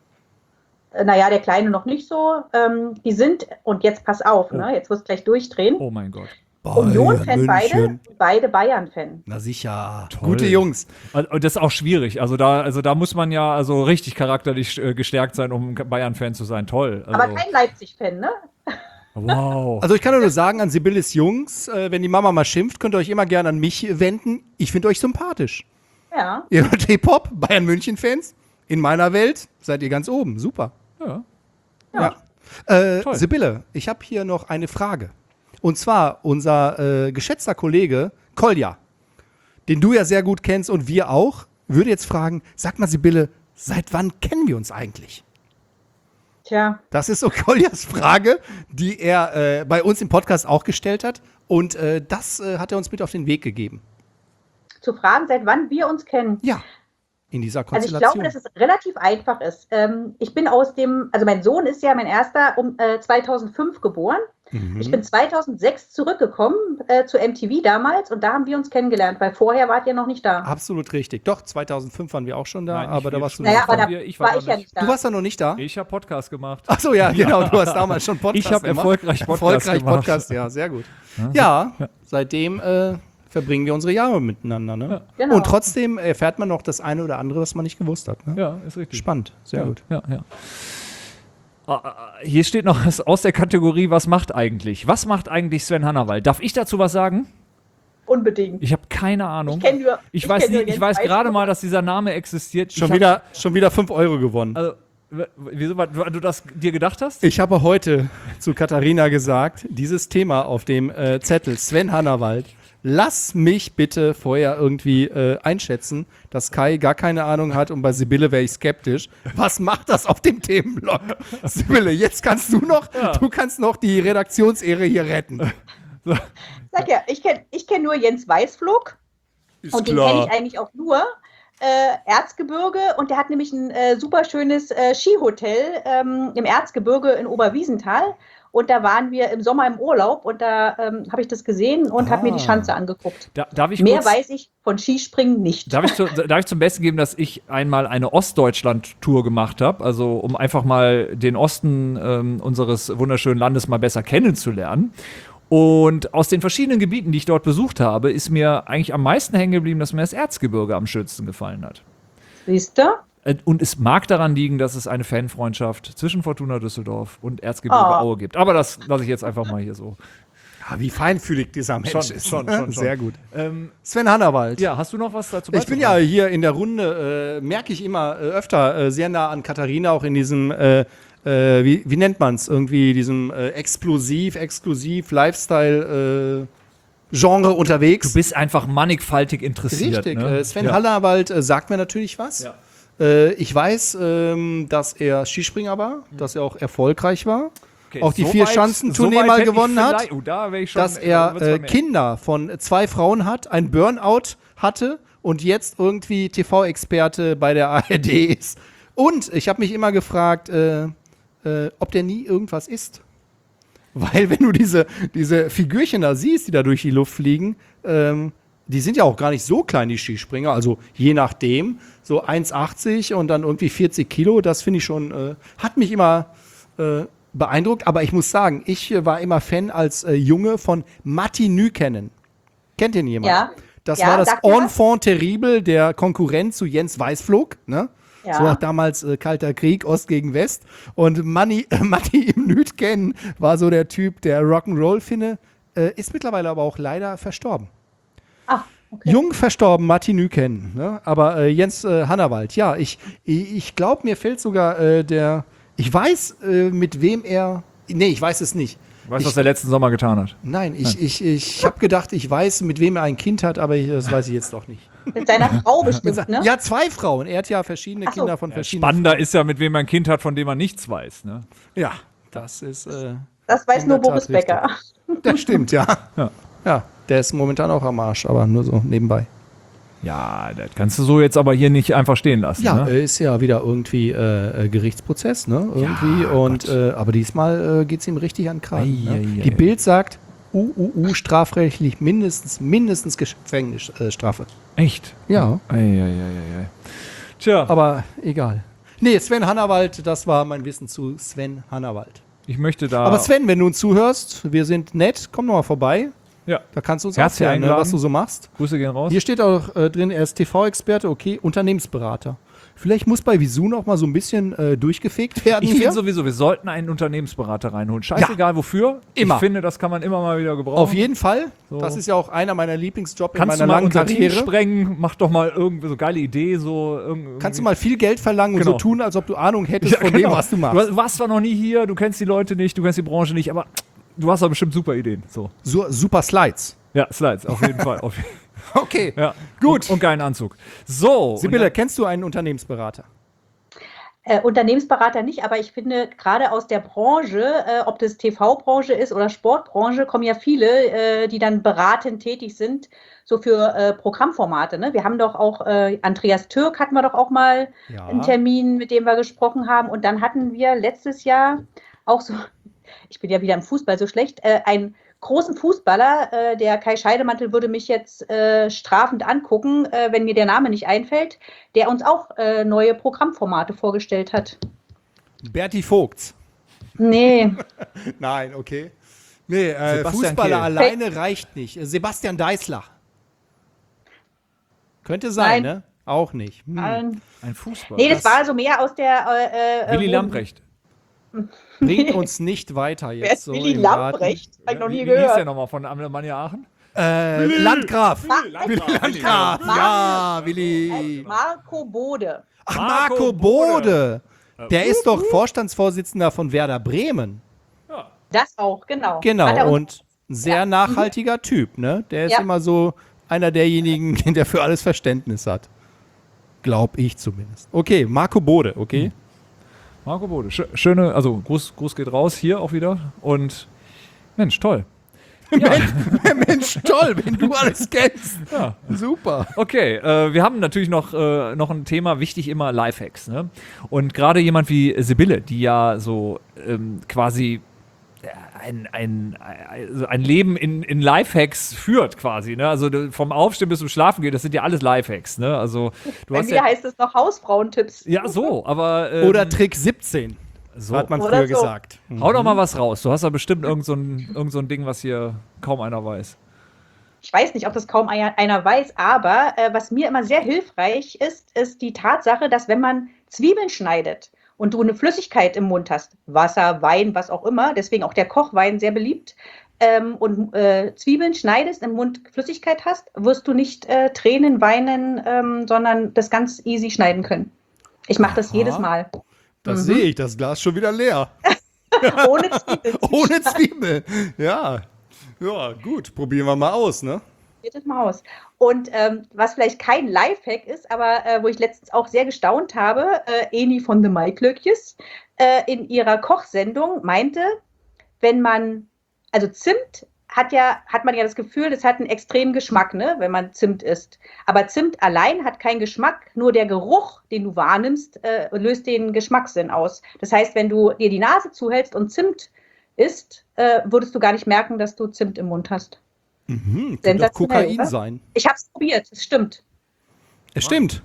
äh, naja, der Kleine noch nicht so. Ähm, die sind, und jetzt pass auf,
Oh.
ne, jetzt wirst du gleich durchdrehen,
Oh mein Gott.
Union-Fan beide,
München.
beide Bayern-Fan.
Na sicher.
Toll.
Gute Jungs.
Also, und das ist auch schwierig. Also da, also da muss man ja also richtig charakterlich äh, gestärkt sein, um Bayern-Fan zu sein. Toll. Also,
Aber kein Leipzig-Fan, ne?
wow.
Also ich kann nur sagen, an Sibylles Jungs, äh, wenn die Mama mal schimpft, könnt ihr euch immer gerne an mich wenden. Ich finde euch sympathisch.
Ja.
Ihr hört Hip-Hop, Bayern München-Fans. In meiner Welt seid ihr ganz oben. Super.
ja.
Ja. Äh,
Toll.
Sibylle, ich habe hier noch eine Frage. Und zwar unser äh, geschätzter Kollege Kolja, den du ja sehr gut kennst und wir auch, würde jetzt fragen, sag mal Sibylle, seit wann kennen wir uns eigentlich?
Tja,
Das ist so Koljas Frage, die er äh, bei uns im Podcast auch gestellt hat. Und äh, das äh, hat er uns mit auf den Weg gegeben.
zu fragen, seit wann wir uns kennen.
Ja. in dieser
Also ich
Konstellation?
glaube, dass es relativ einfach ist. Ähm, ich bin aus dem, also mein Sohn ist ja mein erster um äh, zweitausendfünf geboren.
Mhm.
Ich bin zweitausendsechs zurückgekommen äh, zu M T V damals und da haben wir uns kennengelernt, weil vorher wart ihr noch nicht da.
Absolut richtig. Doch, zweitausendfünf waren wir auch schon da,
Nein, nicht
aber da
wir.
warst du
Naja,
noch
aber
nicht
da
Wir- ich war
war
noch
ich ja
nicht.
nicht da.
da. Du warst da noch nicht da?
Ich habe Podcast gemacht.
Ach so, ja, genau. Du hast damals schon Podcast
Ich habe
gemacht.
erfolgreich Podcast
Erfolgreich
gemacht.
Podcast, ja, sehr gut. Ja, seitdem äh, verbringen wir unsere Jahre miteinander. Ne?
Genau.
Und trotzdem erfährt man noch das eine oder andere, was man nicht gewusst hat. Ne?
Ja, ist richtig.
Spannend, sehr
ja,
gut.
Ja, ja. Ah, ah, Hier steht noch was aus der Kategorie, was macht eigentlich? Was macht eigentlich Sven Hannawald? Darf ich dazu was sagen?
Unbedingt.
Ich habe keine Ahnung.
Ich kenn nur-
ich
ich
weiß,
kenn nur
nie, ich
Jens
weiß gerade
Weißbrot.
mal, dass dieser Name existiert.
Schon
ich
wieder,
Hab,
schon wieder fünf Euro gewonnen.
also, w- wieso, weil du das dir gedacht hast?
Ich habe heute zu Katharina gesagt, dieses Thema auf dem äh, Zettel, Sven Hannawald, lass mich bitte vorher irgendwie äh, einschätzen, dass Kai gar keine Ahnung hat und bei Sibylle wäre ich skeptisch. Was macht das auf dem Themenblock? Sibylle, jetzt kannst du noch, du kannst noch die Redaktionsehre hier retten.
Sag ja, ich kenne ich kenn nur Jens Weißflog
Ist
und den kenne ich eigentlich auch nur äh, Erzgebirge und der hat nämlich ein äh, super schönes äh, Skihotel ähm, im Erzgebirge in Oberwiesenthal und da waren wir im Sommer im Urlaub und da ähm, habe ich das gesehen und habe mir die Schanze angeguckt.
Da, darf ich
Mehr
kurz,
weiß ich von Skispringen nicht.
Darf ich, zu, darf ich zum Besten geben, dass ich einmal eine Ostdeutschland-Tour gemacht habe, also um einfach mal den Osten ähm, unseres wunderschönen Landes mal besser kennenzulernen. Und aus den verschiedenen Gebieten, die ich dort besucht habe, ist mir eigentlich am meisten hängen geblieben, dass mir das Erzgebirge am schönsten gefallen hat.
Siehst du?
Äh, Und es mag daran liegen, dass es eine Fanfreundschaft zwischen Fortuna Düsseldorf und Erzgebirge
Oh.
Aue gibt. Aber das lasse ich jetzt einfach mal hier so.
Ja, wie feinfühlig dieser Mensch
Schon,
ist.
schon,
ne?
schon, schon.
Sehr gut.
Ähm,
Sven Hannawald.
ja, hast du noch was dazu
Ich bin ja hier in der Runde, äh, merke ich immer äh, öfter, äh, sehr nah an Katharina, auch in diesem, äh, äh, wie, wie nennt man es, irgendwie diesem äh, explosiv, exklusiv, Lifestyle äh, Genre unterwegs.
Du bist einfach mannigfaltig interessiert.
Richtig,
Ne?
äh, Sven
ja.
Hannawald äh, sagt mir natürlich was.
Ja.
Äh, ich weiß, ähm, dass er Skispringer war, dass er auch erfolgreich war.
Okay,
auch die
so
vier
weit-
Schanzentournee
so weit
mal
hätte ich
gewonnen hat.
vielleicht- Oh, da wär ich schon,
dass
da
er
wird's
äh,
bei mir.
Kinder von zwei Frauen hat, ein Burnout hatte und jetzt irgendwie T V-Experte bei der A R D ist. Und ich habe mich immer gefragt, äh, äh, ob der nie irgendwas isst. Weil wenn du diese, diese Figürchen da siehst, die da durch die Luft fliegen, ähm, die sind ja auch gar nicht so klein, die Skispringer. Also je nachdem, so eins achtzig und dann irgendwie vierzig Kilo, das finde ich schon, äh, hat mich immer äh, beeindruckt. Aber ich muss sagen, ich äh, war immer Fan als äh, Junge von Matti Nykänen. Kennt den jemand?
Ja.
Das
Ja,
war das
sagt mir was.
Enfant terrible, der Konkurrent zu Jens Weißflog, ne?
Ja.
So auch damals äh, Kalter Krieg, Ost gegen West. Und Manni, äh, Matti im Nykänen war so der Typ, der Rock'n'Roll finde, äh, ist mittlerweile aber auch leider verstorben.
Ah, okay.
Jung verstorben, Matti Nykänen. Ne? Aber äh, Jens äh, Hannawald, ja, ich, ich, ich glaube, mir fehlt sogar äh, der, ich weiß, äh, mit wem er, nee, ich weiß es nicht.
Weißt du, was
Ich-
er letzten Sommer getan hat?
Nein, ich, ich, ich habe gedacht, ich weiß, mit wem er ein Kind hat, aber ich, das weiß ich jetzt doch nicht.
Mit seiner Frau bestimmt, ne?
Ja, zwei Frauen. Er hat ja verschiedene
Ach so.
Kinder von verschiedenen
Spannender ist ja, mit wem man ein Kind hat, von dem man nichts weiß. Ne?
Ja, das ist. Äh,
Das weiß
in
nur
der Tat
Boris Becker.
das stimmt, ja.
Ja.
Ja, der ist momentan auch am Arsch, aber nur so nebenbei.
Ja, das kannst du so jetzt aber hier nicht einfach stehen lassen.
Ja,
ne?
äh, ist ja wieder irgendwie äh, äh, Gerichtsprozess, ne? Irgendwie. und äh, aber diesmal äh, geht es ihm richtig an den Kragen.
Ei,
Ne?
ei, ei,
Die
ei.
Bild sagt, U U U strafrechtlich mindestens, mindestens Gefängnisstrafe.
Echt?
Ja,
Ei, ei, ei, ei, ei. Tja,
aber egal. Nee, Sven Hannawald, das war mein Wissen zu Sven Hannawald.
ich möchte da.
Aber Sven, wenn du uns zuhörst, wir sind nett, komm noch mal vorbei.
ja,
Da kannst du uns
Herzlich
erzählen, ne,
eingeladen.
was du so machst.
Grüße gehen raus.
Hier steht auch äh, drin, er ist T V-Experte, okay, Unternehmensberater. Vielleicht muss bei Visu noch mal so ein bisschen äh, durchgefegt werden.
Ich
hier.
finde sowieso, wir sollten einen Unternehmensberater reinholen. Scheißegal wofür.
Immer.
Ich finde, das kann man immer mal wieder gebrauchen.
Auf jeden Fall.
So.
Das ist ja auch einer meiner Lieblingsjobs in
Kannst du
meiner
mal
langen
unser Team
Karriere.
sprengen, mach doch mal irgendwie so geile Idee, so irgendwie.
Kannst du mal viel Geld verlangen und
Genau.
so tun, als ob du Ahnung hättest
Ja,
von
genau.
dem, was du machst.
Du warst zwar noch nie hier, du kennst die Leute nicht, du kennst die Branche nicht, aber du hast doch bestimmt super Ideen. So.
So, super Slides.
Ja, Slides, auf jeden Fall. Auf,
Okay.
ja.
Gut.
Und, und geilen Anzug. So.
Sibylle,
und
kennst du einen Unternehmensberater?
Äh, Unternehmensberater nicht, aber ich finde, gerade aus der Branche, äh, ob das T V-Branche ist oder Sportbranche, kommen ja viele, äh, die dann beratend tätig sind, so für äh, Programmformate. Ne? Wir haben doch auch, äh, Andreas Türk hatten wir doch auch mal
Ja.
einen Termin, mit dem wir gesprochen haben. Und dann hatten wir letztes Jahr auch so, ich bin ja wieder im Fußball so schlecht, äh, einen großen Fußballer, äh, der Kai Scheidemantel würde mich jetzt äh, strafend angucken, äh, wenn mir der Name nicht einfällt, der uns auch äh, neue Programmformate vorgestellt hat.
Berti Vogts.
Nee,
Nein, okay. Nee, äh,
Sebastian
Fußballer
Kehl.
alleine reicht nicht. Äh, Sebastian Deißler. Könnte sein,
Nein.
ne? Auch nicht. Hm.
ähm,
Ein Fußball.
nee, das war so mehr aus der äh, äh,
Willi
wo-
Lamprecht.
Bringt uns nicht weiter jetzt.
Wer ist
so
Willi
im Raten.
Lamprecht? Hab ich noch
wie,
nie
wie hieß der
gehört.
nochmal von Alemannia Aachen?
Äh, Landgraf.
Willi
Landgraf. Ja, Willi.
Marco Bode.
Ach,
Marco
Marco Bode. Der ist doch Vorstandsvorsitzender von Werder Bremen.
Das auch, genau. Hat
Genau,
er uns-
und ein sehr nachhaltiger Typ, ne? Der ist
Ja.
immer so einer derjenigen, der für alles Verständnis hat. Glaub ich zumindest. Okay, Marco Bode, okay?
Marco Bode. Sch schöne, also Gruß, Gruß geht raus hier auch wieder. Und Mensch, toll.
Mensch, toll, wenn du alles kennst.
Ja.
Super.
Okay, äh, wir haben natürlich noch, äh, noch ein Thema, wichtig immer Lifehacks. Ne? Und gerade jemand wie Sibylle, die ja so ähm, quasi äh, ein, ein, ein, ein Leben in, in Lifehacks führt quasi. Ne? Also du- vom Aufstehen bis zum Schlafen gehen, das sind ja alles Lifehacks. Ne? Also du
Bei
hast
mir
ja,
heißt es noch Hausfrauentipps.
ja so, aber ähm,
Oder Trick siebzehn,
so.
hat man
Oder
früher
so.
gesagt.
Hau doch mal was raus. Du hast da bestimmt irgend so ein, irgend so ein Ding, was hier kaum einer weiß.
Ich weiß nicht, ob das kaum einer einer weiß, aber äh, was mir immer sehr hilfreich ist, ist die Tatsache, dass wenn man Zwiebeln schneidet und du eine Flüssigkeit im Mund hast, Wasser, Wein, was auch immer, deswegen auch der Kochwein sehr beliebt, ähm, und äh, Zwiebeln schneidest, im Mund Flüssigkeit hast, wirst du nicht äh, Tränen weinen, ähm, sondern das ganz easy schneiden können. Ich mache das
Aha.
jedes Mal.
Das sehe ich, das Glas schon wieder leer.
Ohne Zwiebeln.
Ohne Zwiebel. Ja. Ja, gut, probieren wir mal aus, ne?
Probiert es mal aus. Und ähm, was vielleicht kein Lifehack ist, aber äh, wo ich letztens auch sehr gestaunt habe, äh, Eni von The Maiklöckjes äh, in ihrer Kochsendung meinte, wenn man, also Zimt hat ja, hat man ja das Gefühl, das hat einen extremen Geschmack, ne, wenn man Zimt isst. Aber Zimt allein hat keinen Geschmack, nur der Geruch, den du wahrnimmst, äh, löst den Geschmackssinn aus. Das heißt, wenn du dir die Nase zuhältst und Zimt isst, äh, würdest du gar nicht merken, dass du Zimt im Mund hast.
Mhm, könnte auch
Sensationell,
Kokain
oder?
sein.
Ich habe es probiert, es stimmt.
Es stimmt.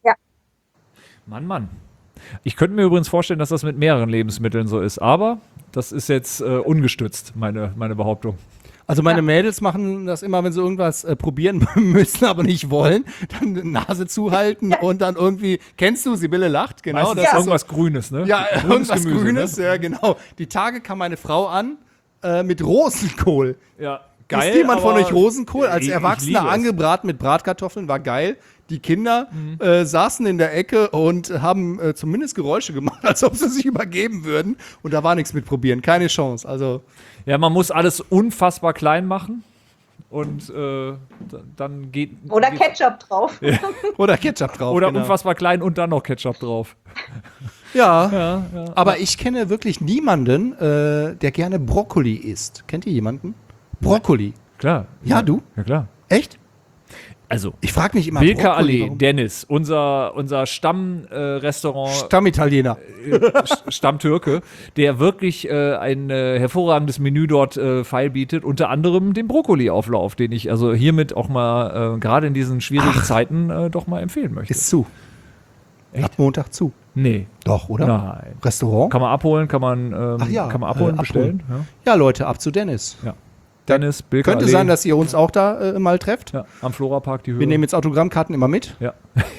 Mann, Mann. Ich könnte mir übrigens vorstellen, dass das mit mehreren Lebensmitteln so ist, aber das ist jetzt äh, ungestützt, meine, meine Behauptung.
Also meine Mädels machen das immer, wenn sie irgendwas äh, probieren müssen, aber nicht wollen, dann die Nase zuhalten und dann irgendwie, kennst du, Sibylle lacht, genau.
Meistens
das ist so-
irgendwas Grünes, ne?
Ja,
Grünes
irgendwas
Gemüse,
Grünes,
Ne?
ja genau. Die Tage kam meine Frau an äh, mit Rosenkohl.
Ja,
Isst jemand von
aber-
euch Rosenkohl? Als
Ich- ich
Erwachsener
liebe es.
angebraten mit Bratkartoffeln, war geil. Die Kinder äh, saßen in der Ecke und haben äh, zumindest Geräusche gemacht, als ob sie sich übergeben würden. Und da war nichts mit probieren, keine Chance. Also
Ja, man muss alles unfassbar klein machen und äh, d- dann geht.
Oder
geht,
Ketchup drauf.
oder Ketchup drauf.
Oder
genau.
unfassbar klein und dann noch Ketchup drauf.
Ja,
Ja, ja.
aber ich kenne wirklich niemanden, äh, der gerne Brokkoli isst. Kennt ihr jemanden? Brokkoli.
Klar.
Ja, du?
Ja, klar.
Echt?
Also,
Ich frage mich immer.
Bilka
Brokkoli,
Allee,
warum?
Dennis, unser, unser Stammrestaurant, äh, Restaurant,
Stammitaliener.
St- Stammtürke, der wirklich äh, ein äh, hervorragendes Menü dort äh, feilbietet, unter anderem den Brokkoli-Auflauf, den ich also hiermit auch mal äh, gerade in diesen schwierigen Zeiten äh, doch mal empfehlen möchte.
Ist zu.
Echt?
Ab Montag zu.
Nee,
Doch, oder?
nein.
Restaurant?
Kann man abholen, kann man, ähm,
Ach ja,
kann man abholen,
äh,
bestellen.
Ja, Leute, ab zu Dennis.
Ja. Ja. Dennis, Bilka
Könnte
Allee,
sein, dass ihr uns auch da äh, mal trefft.
ja, am Florapark die Höhe.
Wir nehmen jetzt Autogrammkarten immer mit.
ja.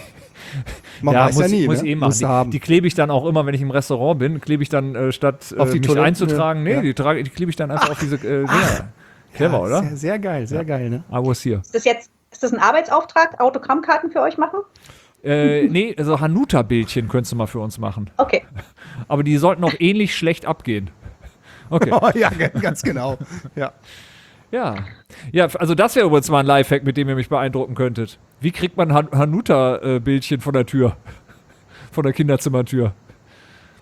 Man
ja,
weiß
muss,
ja nie,
muss
ne?
ich eh machen.
Musst du haben.
Die, die klebe ich dann auch immer, wenn ich im Restaurant bin, klebe ich dann äh, statt äh,
Auf die
mich
Toilette,
einzutragen, nee,
ja.
die, trage, die klebe ich dann einfach auf diese äh, Dinger. Clever,
Ja,
oder?
Sehr, sehr geil, sehr geil, ne?
I was here.
Ist das jetzt, ist das ein Arbeitsauftrag, Autogrammkarten für euch machen?
Äh, nee, also Hanuta-Bildchen könntest du mal für uns machen.
Okay.
Aber die sollten auch ähnlich schlecht abgehen. Okay.
Oh, ja, g- ganz genau. Ja.
Ja. Ja, also das wäre übrigens mal ein Lifehack, mit dem ihr mich beeindrucken könntet. Wie kriegt man Han Hanuta-Bildchen von der Tür? Von der Kinderzimmertür?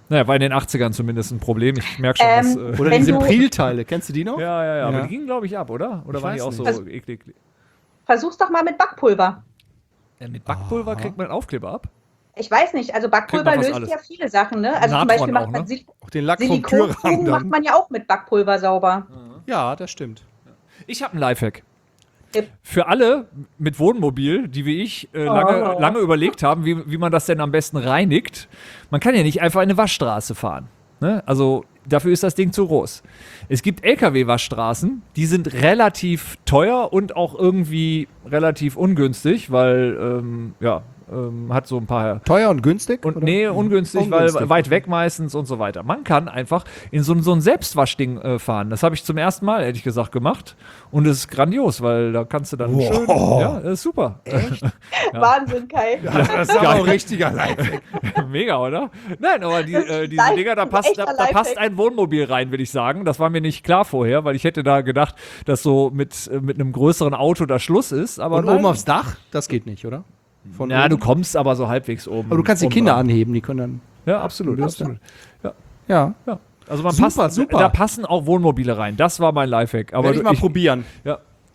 Naja, war in den achtzigern zumindest ein Problem. Ich merke schon,
Ähm,
dass. Äh,
Oder
Wenn
diese
du-
Prilteile, kennst du die noch?
ja, ja, ja, aber
Ja.
die gingen, glaube ich, ab, oder? Oder
Ich
waren die
weiß
auch so
nicht.
Also-
eklig?
Versuch's doch mal mit Backpulver.
Ja, mit Backpulver kriegt man Aufkleber ab?
Ich weiß nicht, also Backpulver
Kriegt man fast
löst
alles.
ja viele Sachen, ne? Also zum
Natron
Beispiel macht
auch,
man
ne?
Sil
Auch den Lack vom Türrahmen
Silikonfugen macht
dann.
man ja auch mit Backpulver sauber.
Ja, das stimmt.
Ich habe einen Lifehack.
Tipp.
Für alle mit Wohnmobil, die wie ich äh, lange,
Oh.
lange überlegt haben, wie, wie man das denn am besten reinigt. Man kann ja nicht einfach eine Waschstraße fahren. Ne? Also dafür ist das Ding zu groß. Es gibt L K W-Waschstraßen, die sind relativ teuer und auch irgendwie relativ ungünstig, weil, ähm, ja, ähm, hat so ein paar
Teuer und günstig?
und
oder?
nee, ungünstig,
Ungünstig.
weil weit weg meistens und so weiter. Man kann einfach in so, ein- so ein Selbstwaschding äh, fahren. Das habe ich zum ersten Mal, ehrlich gesagt, gemacht. Und es ist grandios, weil da kannst du dann
Wow.
schön. Ja, das ist super.
Wahnsinn, Kai.
Das ist aber auch richtiger Lifehack.
Mega, oder? Nein, aber die, äh, diese
Live-
Dinger, da passt, da,
echter
da passt
Lifehack.
ein Wohnmobil rein, will ich sagen. Das war mir nicht klar vorher, weil ich hätte da gedacht, dass so mit, äh, mit einem größeren Auto da Schluss ist. Aber
Und
nein.
oben aufs Dach? Das geht nicht, oder? Von
Ja,
oben?
du kommst aber so halbwegs oben.
Aber du kannst die
oben
Kinder
dran.
anheben, die können dann.
Ja, absolut, absolut.
Ja.
Ja. Also man
Super,
passt,
super.
da passen auch Wohnmobile rein. Das war mein Lifehack. Aber
Werde ich
du-
mal
ich,
probieren,
ja,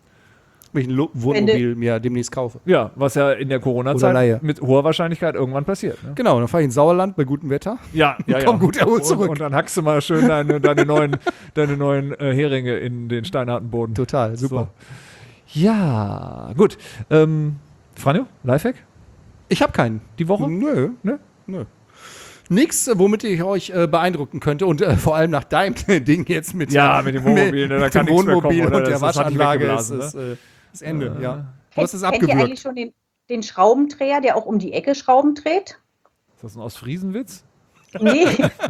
ob ich ein Lo- Wohnmobil mir demnächst kaufe.
ja, was ja in der
Oder Leihe.
Corona-Zeit mit hoher Wahrscheinlichkeit irgendwann passiert. Ne?
Genau, dann fahre ich ins Sauerland bei gutem Wetter.
Ja, ja, ja.
Komm gut erholt zurück.
Und, und dann hackst du mal schön deine, deine neuen, deine neuen äh, Heringe in den steinharten Boden.
Total, super.
So. Ja, gut. Ähm, Franjo, Lifehack?
Ich habe keinen.
Die Woche?
Nö,
Ne?
nö. Nichts, äh, womit ich euch äh, beeindrucken könnte und äh, vor allem nach deinem Ding jetzt mit,
Ja, mit dem Wohnmobil, ne, da
mit
kann
dem
nichts mehr
Wohnmobil
kommen, oder?
und der
Das- das hat dich
Waschanlage ist,
weggeblasen,
ist äh, das Ende. Ja. Du
Kennt,
hast es
kennt ihr
abgewürgt.
eigentlich schon den, den Schraubendreher, der auch um die Ecke Schrauben dreht?
Ist das ein Ostfriesenwitz?
Nee,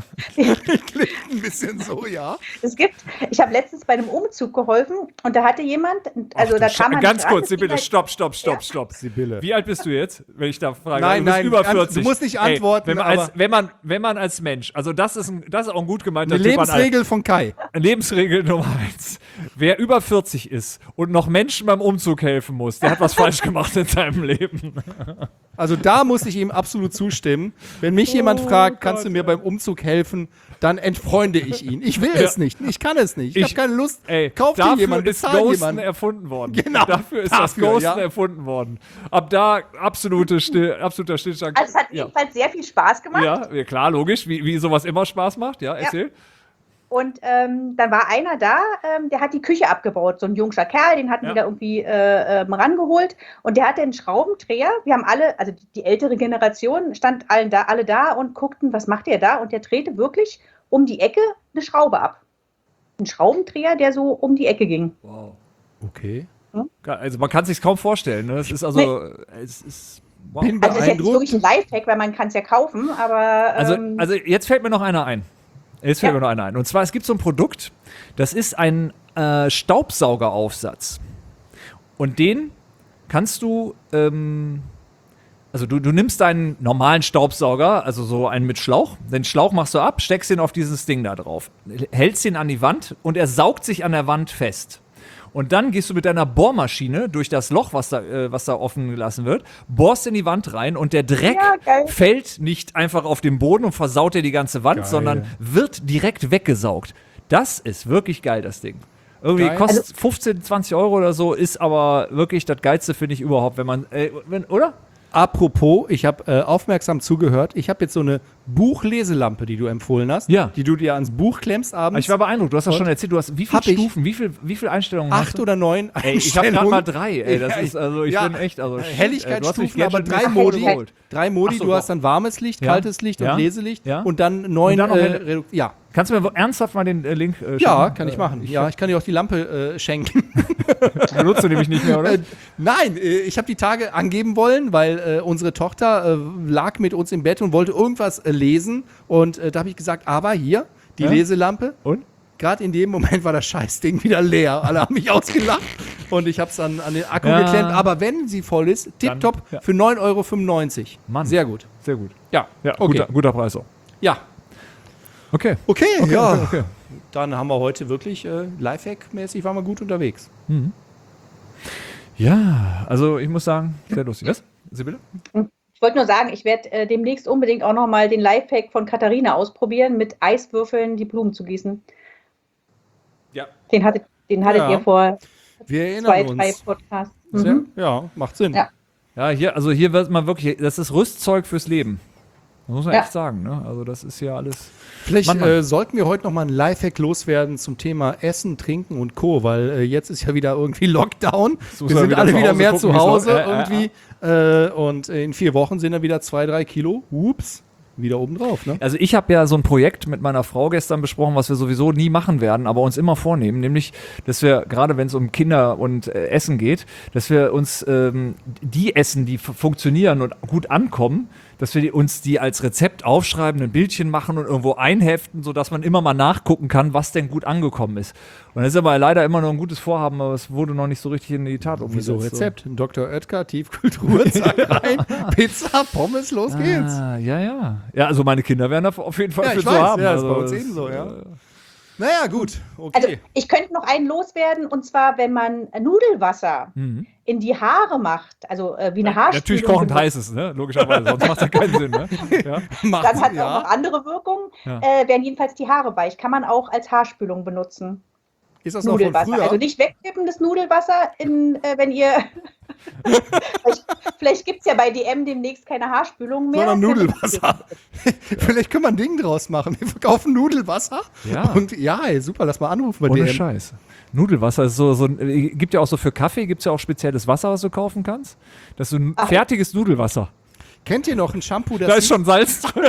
Klingt ein bisschen so, ja.
es gibt, ich habe letztens bei einem Umzug geholfen und da hatte jemand, also da kam man
Ganz
nicht ran,
kurz,
das ging
Sibylle,
halt-
stopp, stopp, stopp,
Ja.
stopp.
Sibylle.
Wie alt bist du jetzt, wenn ich da frage?
Nein,
du bist
nein,
über
an-
vierzig.
du musst nicht antworten,
wenn, man
aber-
als, wenn, man, wenn man als Mensch, also das ist, ein, das ist auch ein gut gemeinter
Eine
Tipp an alle.
Lebensregel von Kai.
Lebensregel Nummer eins. Wer über vierzig ist und noch Menschen beim Umzug helfen muss, der hat was falsch gemacht in seinem Leben.
Also da muss ich ihm absolut zustimmen. Wenn mich jemand
Oh
fragt, kannst du mir beim Umzug helfen, dann entfreunde ich ihn. Ich will es nicht. Ich kann es nicht. Ich,
Ich-
habe keine Lust.
Ey,
Kauf dir
dafür
jemand,
ist
bezahl
Ghosten
jemand.
erfunden worden.
Genau,
Dafür ist das
dafür,
Ghosten
ja.
erfunden worden. Ab da absolute Still, absoluter Stillstand.
Also es hat
ja.
jedenfalls sehr viel Spaß gemacht.
Ja, ja, klar, logisch, wie, wie sowas immer Spaß macht. Ja, erzähl.
Und ähm, dann war einer da, ähm, der hat die Küche abgebaut, so ein jungscher Kerl, den hatten
Ja.
wir da irgendwie äh, ähm, rangeholt. Und der hatte einen Schraubendreher. Wir haben alle, also die, die ältere Generation, stand allen da, alle da und guckten, was macht der da? Und der drehte wirklich um die Ecke eine Schraube ab. Ein Schraubendreher, der so um die Ecke ging.
Okay.
Also man kann sich kaum vorstellen. Ne? Es ist also, es ist, wow.
Bin
Also ist jetzt nicht
beeindruckt.
wirklich ein Lifehack, weil man kann es ja kaufen, aber
Also,
ähm,
also jetzt fällt mir noch einer ein. Jetzt fällt
Ja.
mir noch einer ein. Und zwar, es gibt so ein Produkt, das ist ein äh, Staubsaugeraufsatz. Und den kannst du, ähm, also du, du nimmst deinen normalen Staubsauger, also so einen mit Schlauch, den Schlauch machst du ab, steckst ihn auf dieses Ding da drauf, hältst ihn an die Wand und er saugt sich an der Wand fest. Und dann gehst du mit deiner Bohrmaschine durch das Loch, was da, äh, was da offen gelassen wird, bohrst in die Wand rein und der Dreck
Ja, geil.
fällt nicht einfach auf den Boden und versaut dir die ganze Wand,
Geil.
sondern wird direkt weggesaugt. Das ist wirklich geil, das Ding. Irgendwie
Geil.
kostet fünfzehn, zwanzig Euro oder so, ist aber wirklich das Geilste, finde ich überhaupt, wenn man, äh, wenn, oder?
Apropos, ich habe äh, aufmerksam zugehört. Ich habe jetzt so eine Buchleselampe, die du empfohlen hast,
Ja.
die du dir ans Buch klemmst abends.
Ich war beeindruckt, du hast das
Und?
schon erzählt, du hast wie viele
Hab ich.
Stufen, wie viel, wie viele Einstellungen hast
acht
du?
oder neun
Ey, ich habe gerade
Einstellungen.
mal drei, ey, das
Ja,
ist, also ich
ja.
bin echt, also shit, ey, du hast mich
Helligkeitsstufen,
jetzt
aber
schon
drei
mit
Modi.
überholt.
Drei Modi,
Ach so,
du hast
doch.
dann warmes Licht,
Ja.
kaltes Licht
Ja.
und Leselicht
Ja.
und dann neun.
Und dann noch
äh,
helle-
Redu- ja.
Kannst du mir ernsthaft mal den äh, Link äh,
ja,
schicken?
kann ich
Äh,
machen.
Ich
ja, ich kann dir auch die Lampe äh, schenken.
benutze du nämlich nicht mehr, oder?
Äh, Nein, äh, ich habe die Tage angeben wollen, weil äh, unsere Tochter äh, lag mit uns im Bett und wollte irgendwas äh, lesen. Und äh, da habe ich gesagt, aber hier, die
Ja?
Leselampe.
Und?
Gerade in dem Moment war das Scheißding wieder leer. Alle haben mich ausgelacht. Und ich habe es dann an den Akku
Ja.
geklemmt. Aber wenn sie voll ist, tipptopp
ja.
für neun Euro fünfundneunzig.
Mann.
Sehr gut.
Sehr gut.
Ja,
Ja,
okay.
guter, guter Preis auch.
Ja,
Okay.
okay, ja.
okay, okay.
Dann haben wir heute wirklich äh, Lifehack-mäßig waren wir gut unterwegs.
Ja, also ich muss sagen, sehr lustig. Was? Sibylle?
Ich wollte nur sagen, ich werde äh, demnächst unbedingt auch nochmal den Lifehack von Katharina ausprobieren, mit Eiswürfeln die Blumen zu gießen.
Ja.
Den hattet, den hattet
Ja.
ihr vor
Wir erinnern
zwei,
uns.
drei Podcasts.
Sehr,
Mhm.
ja, macht Sinn.
Ja.
Ja, hier, also hier wird man wirklich, das ist Rüstzeug fürs Leben. Das muss man
Ja.
echt sagen, ne? Also das ist ja alles.
Vielleicht
Mann, Mann.
Äh, sollten wir heute noch mal einen Lifehack loswerden zum Thema Essen, Trinken und Co., weil äh, jetzt ist ja wieder irgendwie Lockdown.
So
wir
soll
sind
wieder
alle
zu
wieder
Hause
mehr
gucken,
zu
wie's
Hause
läuft. Äh, äh,
irgendwie. Äh, und in vier Wochen sind dann wieder zwei, drei Kilo. Ups, wieder obendrauf, ne?
Also ich habe ja so ein Projekt mit meiner Frau gestern besprochen, was wir sowieso nie machen werden, aber uns immer vornehmen, nämlich, dass wir, gerade wenn es um Kinder und äh, Essen geht, dass wir uns ähm, die Essen, die f- funktionieren und gut ankommen, dass wir die, uns die als Rezept aufschreiben, ein Bildchen machen und irgendwo einheften, sodass man immer mal nachgucken kann, was denn gut angekommen ist. Und das ist aber leider immer noch ein gutes Vorhaben, aber es wurde noch nicht so richtig in die Tat umgesetzt.
Wieso Rezept? Doktor Oetker, Tiefkultur, zack rein, Pizza, Pommes, los
So.
geht's.
Ah, ja, ja. Ja, also meine Kinder werden da auf jeden Fall
Ja,
für
ich
zu
weiß,
haben.
ja, ist
also,
bei uns
das,
ebenso, ja.
äh,
Naja, gut, okay.
Also ich könnte noch einen loswerden, und zwar, wenn man Nudelwasser
Mhm.
in die Haare macht, also äh, wie eine Haarspülung.
Natürlich kochend
benutzt,
heißes, ne? Logischerweise, sonst macht das keinen Sinn, ne? Ja.
Macht
Dann hat es
ja.
auch noch andere Wirkungen,
Ja.
äh, werden jedenfalls die Haare weich. Kann man auch als Haarspülung benutzen.
Ist das noch von
Nudelwasser.
früher?
Also nicht wegkippendes Nudelwasser, in, äh, wenn ihr. vielleicht vielleicht gibt es ja bei D M demnächst keine Haarspülung mehr.
Sondern Nudelwasser. Vielleicht können wir ein Ding draus machen. Wir verkaufen Nudelwasser.
Ja.
Und ja, ey, super, lass mal anrufen bei
Ohne
D M.
Scheiß. Nudelwasser ist so, so ein, äh, gibt ja auch so für Kaffee, gibt es ja auch spezielles Wasser, was du kaufen kannst. Das ist so ein
Ach.
fertiges Nudelwasser.
Kennt ihr noch ein Shampoo, das
Da ist schon Salz drin.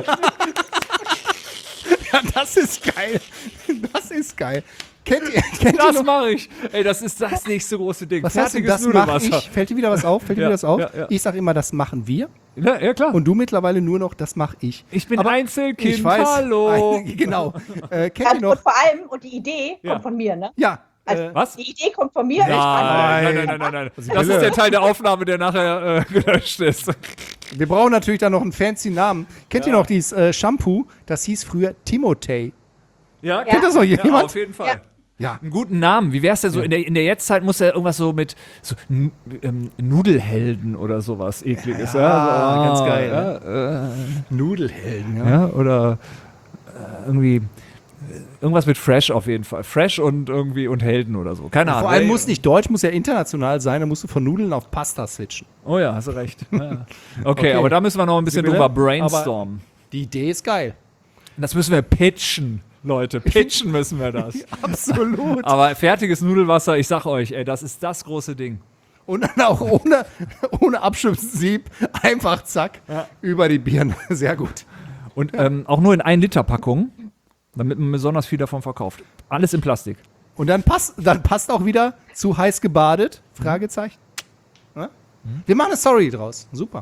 Ja, das ist geil. Das ist geil. Kennt ihr, kennt ihr
Das
noch?
mache ich. Ey, das ist das nächste große Ding.
Was heißt denn,
fertiges
das mache
Nudelwasser.
ich? Fällt dir wieder was auf? Fällt dir
Ja,
wieder was auf?
ja, ja.
Ich sage immer, das machen wir.
Ja, ja, klar.
Und du mittlerweile nur noch, das mache ich.
ich bin
Aber
Einzelkind,
ich weiß.
hallo.
Ein, genau. Äh, kennt ihr
Also,
noch?
und vor allem, und die Idee
Ja.
kommt von mir, ne?
Ja.
Also,
äh,
Was?
Die Idee kommt von mir.
Nein,
Ich kann-
nein, nein, nein, nein, nein. Das
Sibylle.
ist der Teil der Aufnahme, der nachher äh, gelöscht ist.
wir brauchen natürlich da noch einen fancy Namen. Kennt ihr noch dieses äh, Shampoo? Das hieß früher Timotei.
Ja,
Kennt
das noch
Ja,
jemand?
auf jeden Fall.
Ja.
Ja.
Einen guten Namen. Wie wär's denn so? In der, in der Jetztzeit muss ja irgendwas so mit so N- ähm, Nudelhelden oder sowas ekliges.
Ja,
Ja,
ganz
so,
geil,
Ja, äh,
Nudelhelden, ja.
ja, oder äh, irgendwie äh, irgendwas mit Fresh auf jeden Fall. Fresh und irgendwie und Helden oder so. Keine Ahnung.
Vor allem
Ey,
muss nicht deutsch, muss ja international sein. Da musst du von Nudeln auf Pasta switchen.
Oh ja, hast du recht. Ja. Okay,
Okay.
aber da müssen wir noch ein bisschen
Sibylle,
drüber brainstormen.
Die Idee ist geil.
Das müssen wir pitchen, Leute. Pitchen müssen wir das.
Absolut.
Aber fertiges Nudelwasser, ich sag euch, ey, das ist das große Ding.
Und dann auch ohne, ohne Abschüssieb einfach zack über die Birne. Sehr gut.
Und ähm, auch nur in ein Liter Packungen, damit man besonders viel davon verkauft. Alles in Plastik.
Und dann passt, dann passt auch wieder zu heiß gebadet? Fragezeichen. Ja? Wir machen eine Story draus. Super.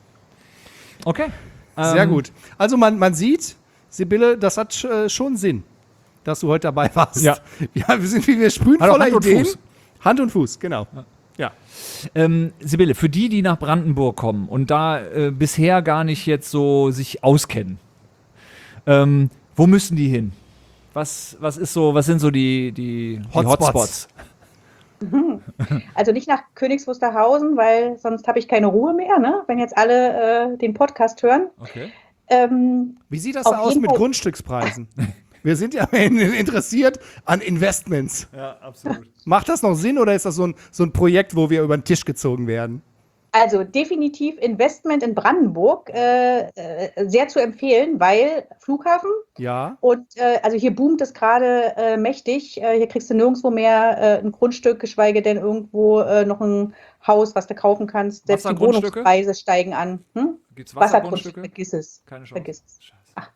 Okay.
Sehr
Ähm,
gut. Also man, man sieht, Sibylle, das hat sch- äh, schon Sinn, dass du heute dabei warst.
Ja.
Ja, wir sind wie wir sprühen
Hat auch
voller
Hand und
Ideen.
Fuß.
Hand und Fuß, genau. Ja.
Ähm, Sibylle, für die, die nach Brandenburg kommen und da äh, bisher gar nicht jetzt so sich auskennen, ähm, wo müssen die hin? Was, was ist so, was sind so die, die, die
Hotspots.
Hotspots?
Also nicht nach Königs Wusterhausen, weil sonst habe ich keine Ruhe mehr, ne? Wenn jetzt alle äh, den Podcast hören.
Okay.
Ähm,
Wie sieht das
Auf
da aus
jeden
mit
Fall.
Grundstückspreisen? Wir sind ja interessiert an Investments.
Ja, absolut.
Macht das noch Sinn oder ist das so ein, so ein Projekt, wo wir über den Tisch gezogen werden?
Also definitiv Investment in Brandenburg äh, äh, sehr zu empfehlen, weil Flughafen
Ja.
und äh, also hier boomt es gerade äh, mächtig. Äh, hier kriegst du nirgendwo mehr äh, ein Grundstück, geschweige denn irgendwo äh, noch ein Haus, was du kaufen kannst. Selbst die
Wassergrundstücke?
Wohnungspreise steigen an. Hm?
Gibt's
Wassergrundstücke,
Wassergrundstücke?
vergiss es.
Keine Chance.
Vergiss es.
Scheiße.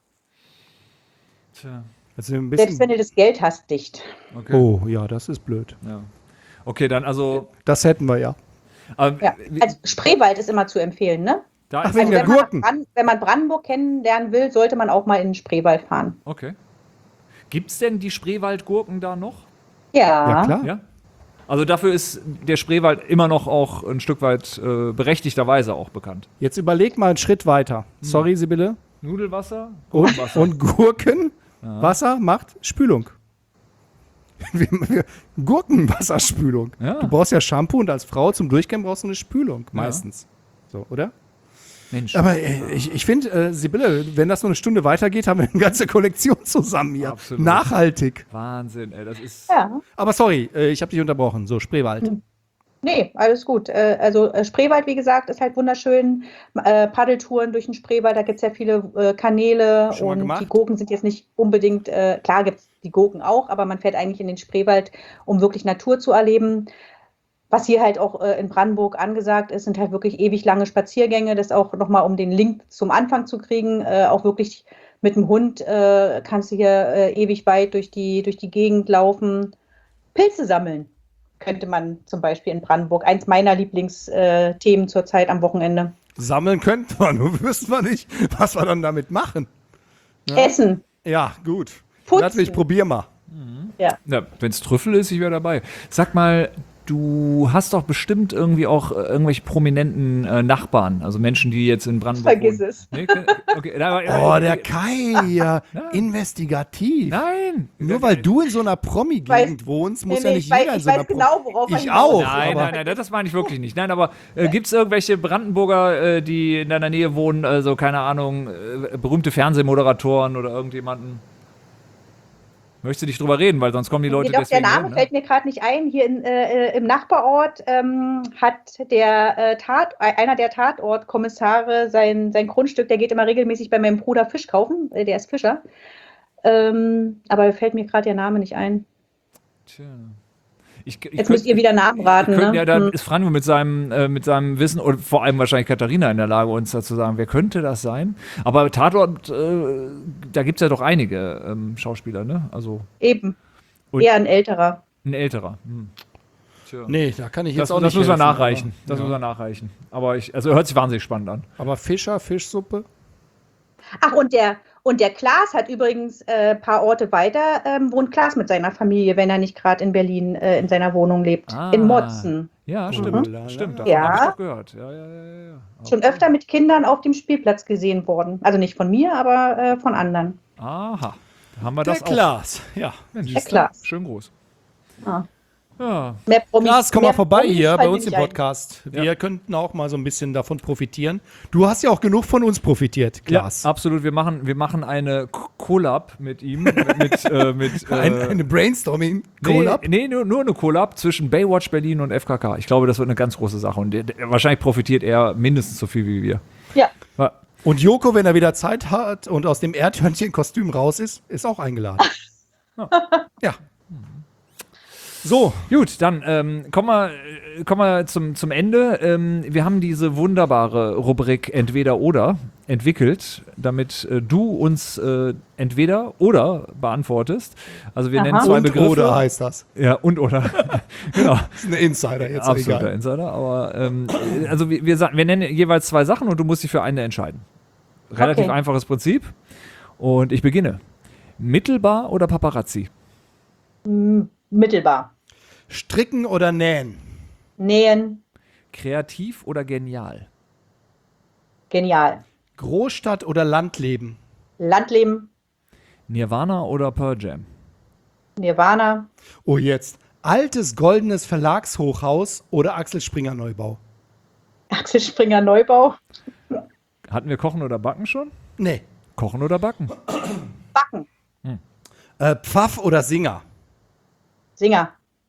Tja,
Also ein
Selbst wenn
bisschen.
du das Geld hast, dicht.
okay.
Oh, ja, das ist blöd.
Ja. Okay, dann also.
Das hätten wir ja.
Ähm,
Ja.
wie-
Also Spreewald ist immer zu empfehlen, ne?
da
Ach,
ist
wegen
Also
der
wenn man,
Gurken.
nach Brand, wenn man Brandenburg kennenlernen will, sollte man auch mal in den Spreewald fahren.
Okay. Gibt es denn die Spreewaldgurken da noch?
Ja.
Ja, klar.
Ja. Also dafür ist der Spreewald immer noch auch ein Stück weit äh, berechtigterweise auch bekannt.
Jetzt überleg mal einen Schritt weiter. Sorry, Sibylle.
Nudelwasser?
Und,
Gurkenwasser.
und Gurken, Wasser macht Spülung. Wir- wir- Gurkenwasserspülung.
Ja.
Du brauchst ja Shampoo und als Frau zum Durchgehen brauchst du eine Spülung meistens. So, oder?
Mensch.
Aber äh, ich, ich finde, äh, Sibylle, wenn das nur eine Stunde weitergeht, haben wir eine ganze Kollektion zusammen hier.
Absolut.
Nachhaltig.
Wahnsinn, ey, das ist.
Ja.
Aber sorry, äh, ich habe dich unterbrochen. So, Spreewald.
Nee, alles gut. Äh, Also äh, Spreewald, wie gesagt, ist halt wunderschön. Äh, Paddeltouren durch den Spreewald, da gibt es ja viele äh, Kanäle
Schon mal
und
gemacht?
die Gurken sind jetzt nicht unbedingt, äh, klar gibt es die Gurken auch, aber man fährt eigentlich in den Spreewald, um wirklich Natur zu erleben. Was hier halt auch äh, in Brandenburg angesagt ist, sind halt wirklich ewig lange Spaziergänge. Das auch nochmal, um den Link zum Anfang zu kriegen, äh, auch wirklich mit dem Hund äh, kannst du hier äh, ewig weit durch die, durch die Gegend laufen. Pilze sammeln könnte man zum Beispiel in Brandenburg. Eins meiner Lieblingsthemen zurzeit am Wochenende.
Sammeln könnte man, nur wüssten wir nicht, was wir dann damit machen.
Essen.
Ja, gut.
Putzen.
Lass mich, probier mal.
Ja.
Ja, wenn es Trüffel ist, ich wäre dabei. Sag mal, du hast doch bestimmt irgendwie auch äh, irgendwelche prominenten äh, Nachbarn, also Menschen, die jetzt in Brandenburg
Vergiss
wohnen.
es.
Nee, ke- okay, na, aber-
Oh,
äh,
der
äh,
Kai hier. Investigativ.
Nein!
Nur weil du in so einer Promi-Gegend
Weiß-
wohnst, muss
Nee,
ja
nee,
nicht
ich weiß,
jeder in
ich
so einer
weiß genau, worauf
Ich
er hinaus
auch.
will.
Nein,
aber
nein, nein, das meine ich wirklich nicht. Nein, aber äh, gibt es irgendwelche Brandenburger, äh, die in deiner Nähe wohnen, also keine Ahnung, äh, berühmte Fernsehmoderatoren oder irgendjemanden? Möchtest du nicht drüber reden, weil sonst kommen die Leute
Jedoch der
deswegen
Name
hin, ne?
fällt mir gerade nicht ein. Hier in, äh, im Nachbarort ähm, hat der äh, Tat, äh, einer der Tatortkommissare sein, sein Grundstück, der geht immer regelmäßig bei meinem Bruder Fisch kaufen, äh, der ist Fischer. Ähm, aber fällt mir gerade der Name nicht ein.
Tja. Ich, ich
Jetzt müsst ihr wieder nachraten.
Könnt,
Ne?
ja, da
Hm.
ist Franjo mit seinem, äh, mit seinem Wissen und vor allem wahrscheinlich Katharina in der Lage, uns dazu sagen, wer könnte das sein? Aber Tatort, äh, da gibt es ja doch einige ähm, Schauspieler, ne? Also
Eben.
Und-
Eher ein älterer.
ein älterer. Hm. Tja.
Nee, da kann ich
Das,
jetzt auch
das
nicht
muss man
helfen,
nachreichen.
Aber,
Das
ja.
muss man nachreichen. Aber ich, also hört sich wahnsinnig spannend an.
aber Fischer, Fischsuppe?
Ach, und der, und der Klaas hat übrigens ein äh, paar Orte weiter, ähm, wohnt Klaas mit seiner Familie, wenn er nicht gerade in Berlin äh, in seiner Wohnung lebt.
Ah.
In Motzen.
Ja,
Mhm.
stimmt.
Lala.
Stimmt, davon
Ja.
habe ich doch gehört. Ja, ja, ja, ja, ja.
Schon
Okay.
öfter mit Kindern auf dem Spielplatz gesehen worden. Also nicht von mir, aber äh, von anderen.
Aha. Da haben wir
Der
das auch.
Klaas. Ja.
Mensch,
Der Klaas.
schön groß.
Ah.
Ja.
Mehr Promis,
Klaas, komm mal
mehr
vorbei
Promis
hier bei
fallen
uns
mir
im
nicht ein.
Podcast. Wir
Ja.
könnten auch mal so ein bisschen davon profitieren. Du hast ja auch genug von uns profitiert, Klaas.
Ja, absolut. Wir machen, wir machen eine K- Collab mit ihm. mit, äh, mit, äh,
Ein, eine Brainstorming-Collab.
Nee, nee nur, nur eine Collab zwischen Baywatch Berlin und F K K. Ich glaube, das wird eine ganz große Sache. Und der, der, wahrscheinlich profitiert er mindestens so viel wie wir.
Ja,
Ja.
Und Joko, wenn er wieder Zeit hat und aus dem Erdhörnchen-Kostüm raus ist, ist auch eingeladen. Ja. So,
Gut, dann ähm, kommen wir, äh, kommen wir zum, zum Ende. Ähm, wir haben diese wunderbare Rubrik Entweder oder entwickelt, damit äh, du uns äh, entweder oder beantwortest. Also wir
Aha.
nennen zwei
und
Begriffe.
oder heißt das.
Ja, und oder. Genau.
Das ist ein Insider jetzt, aber
Absoluter
egal.
Insider. Aber ähm, also wir, wir, sagen- wir nennen jeweils zwei Sachen und du musst dich für eine entscheiden. Relativ
Okay.
einfaches Prinzip. Und ich beginne. Mittelbar oder Paparazzi?
m- mittelbar.
Stricken oder nähen?
Nähen,
Kreativ oder genial?
genial.
Großstadt oder Landleben?
Landleben,
Nirvana oder Pearl Jam?
Nirvana,
Oh, jetzt. Altes goldenes Verlagshochhaus oder Axel Springer Neubau?
Axel Springer Neubau,
Hatten wir Kochen oder Backen schon?
Nee.
Kochen oder Backen?
Backen,
Äh, Pfaff oder Singer?
Singer.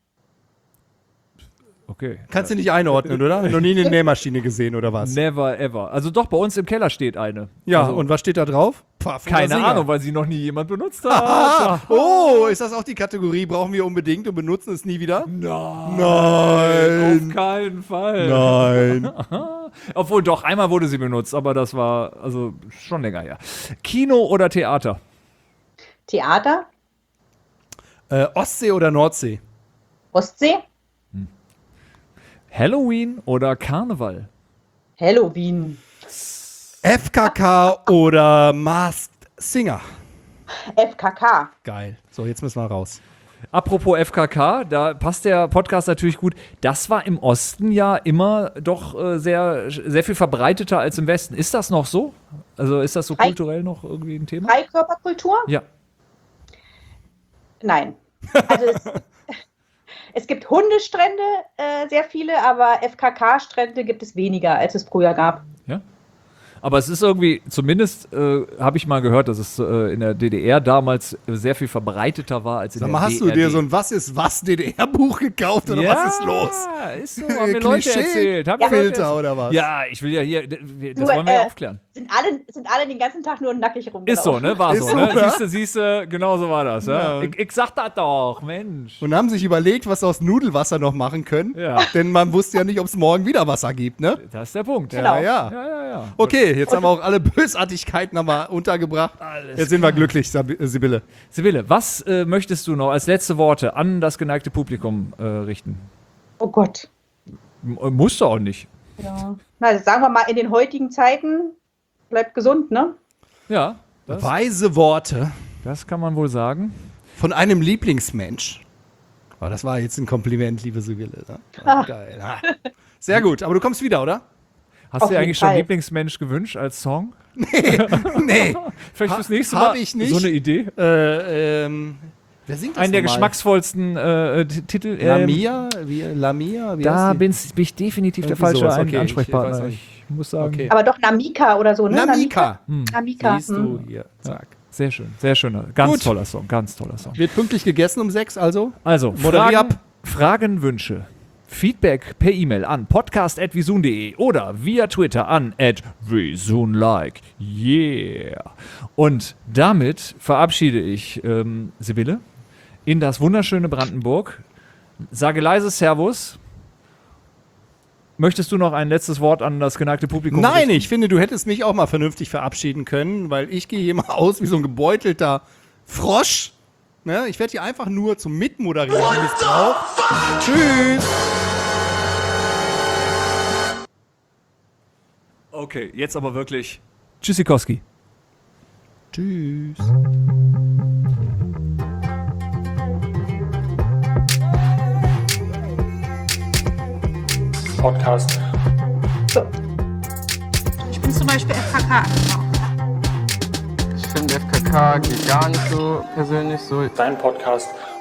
Okay.
Kannst du nicht einordnen, oder? Noch nie eine Nähmaschine gesehen, oder was?
Never ever. Also doch, bei uns im Keller steht eine.
Ja,
also,
und was steht da drauf? Pfaff oder
keine
Singer?
Ahnung, weil sie noch nie jemand benutzt
Ah,
hat.
oh, ist das auch die Kategorie? Brauchen wir unbedingt und benutzen es nie wieder?
Nein.
Nein.
Auf keinen Fall.
Nein.
Obwohl doch, einmal wurde sie benutzt, aber das war also schon länger her. Kino oder Theater?
Theater,
Äh, Ostsee oder Nordsee?
Ostsee,
Halloween oder Karneval?
Halloween,
F K K oder Masked Singer?
F K K.
Geil. So, jetzt müssen wir raus.
Apropos F K K, da passt der Podcast natürlich gut. Das war im Osten ja immer doch äh, sehr, sehr viel verbreiteter als im Westen. Ist das noch so? Also ist das so
Frei-
kulturell noch irgendwie ein Thema?
Freikörperkultur?
Ja.
Nein. Also es, es gibt Hundestrände, äh, sehr viele, aber F K K-Strände gibt es weniger, als es früher gab.
Ja. Aber es ist irgendwie, zumindest äh, habe ich mal gehört, dass es äh, in der D D R damals sehr viel verbreiteter war als in
Sag
der
mal, hast
D R D.
du dir so ein Was ist was D D R-Buch gekauft oder
ja,
was ist los?
Ist so, haben mir Leute erzählt. Haben mir Leute
Filter
erzählt.
oder was?
Ja, ich will ja hier, das
Du,
wollen wir ja
äh,
aufklären.
Sind alle, sind alle den ganzen Tag nur nackig rumgelaufen.
Ist so, ne? War
Ist
so,
so,
ne?
oder?
Siehst du, siehst du, genau so war das. Ja?
Ja.
Ich, ich sag das doch, Mensch.
Und haben sich überlegt, was sie aus Nudelwasser noch machen können.
Ja.
Denn man wusste ja nicht, ob es morgen wieder Wasser gibt, ne?
Das ist der Punkt.
Genau.
Ja, ja.
Ja, ja, ja.
Okay, jetzt haben wir auch alle Bösartigkeiten haben wir untergebracht.
Alles
Jetzt sind wir glücklich, Sab- äh, Sibylle.
Sibylle, was äh, möchtest du noch als letzte Worte an das geneigte Publikum äh, richten?
Oh Gott.
M äh, musst du auch nicht.
Ja. Na, also sagen wir mal, in den heutigen Zeiten bleibt gesund, ne?
Ja, das,
Weise Worte
das kann man wohl sagen.
von einem Lieblingsmensch. Oh, das war jetzt ein Kompliment, liebe Sibylle. Ne? Oh,
Ah.
geil. Ah. Sehr gut, aber du kommst wieder, oder?
Hast
Auf
du dir
jeden
eigentlich schon
Fall.
Lieblingsmensch gewünscht als Song?
Nee,
Vielleicht
Ha-
fürs nächste
hab
Mal
ich nicht.
so eine Idee?
äh, ähm, wer singt das
Einen der
nochmal?
geschmacksvollsten äh, T- Titel. ähm,
Lamia? Wie, Lamia? Wie
Da
heißt die?
bin's, bin ich definitiv der
Irgendwie
falsche
sowas,
Ein-
okay, ich
Ansprechpartner.
weiß
Ich,
nicht.
muss sagen.
Okay.
Aber doch Namika oder so, ne?
Namika.
Namika.
Siehst du hier, zack.
Sehr schön, sehr schöner. Ganz
Gut.
toller Song, ganz toller Song.
Wird pünktlich gegessen um sechs, also?
Also,
Moderier
Fragen,
ab.
Fragen, Wünsche, Feedback per E-Mail an podcast at visun punkt de oder via Twitter an at visunlike. Yeah. Und damit verabschiede ich ähm, Sibylle in das wunderschöne Brandenburg. Sage leise Servus. Möchtest du noch ein letztes Wort an das geneigte Publikum
Nein,
richten?
ich finde, du hättest mich auch mal vernünftig verabschieden können, weil ich gehe hier mal aus wie so ein gebeutelter Frosch. Ne? Ich werde hier einfach nur zum Mitmoderieren missbraucht. Tschüss.
Okay, jetzt aber wirklich. Tschüssikowski.
Tschüss.
Podcast.
Ich bin zum Beispiel F K K angekommen.
Ich finde F K K geht gar nicht so persönlich so.
Dein Podcast.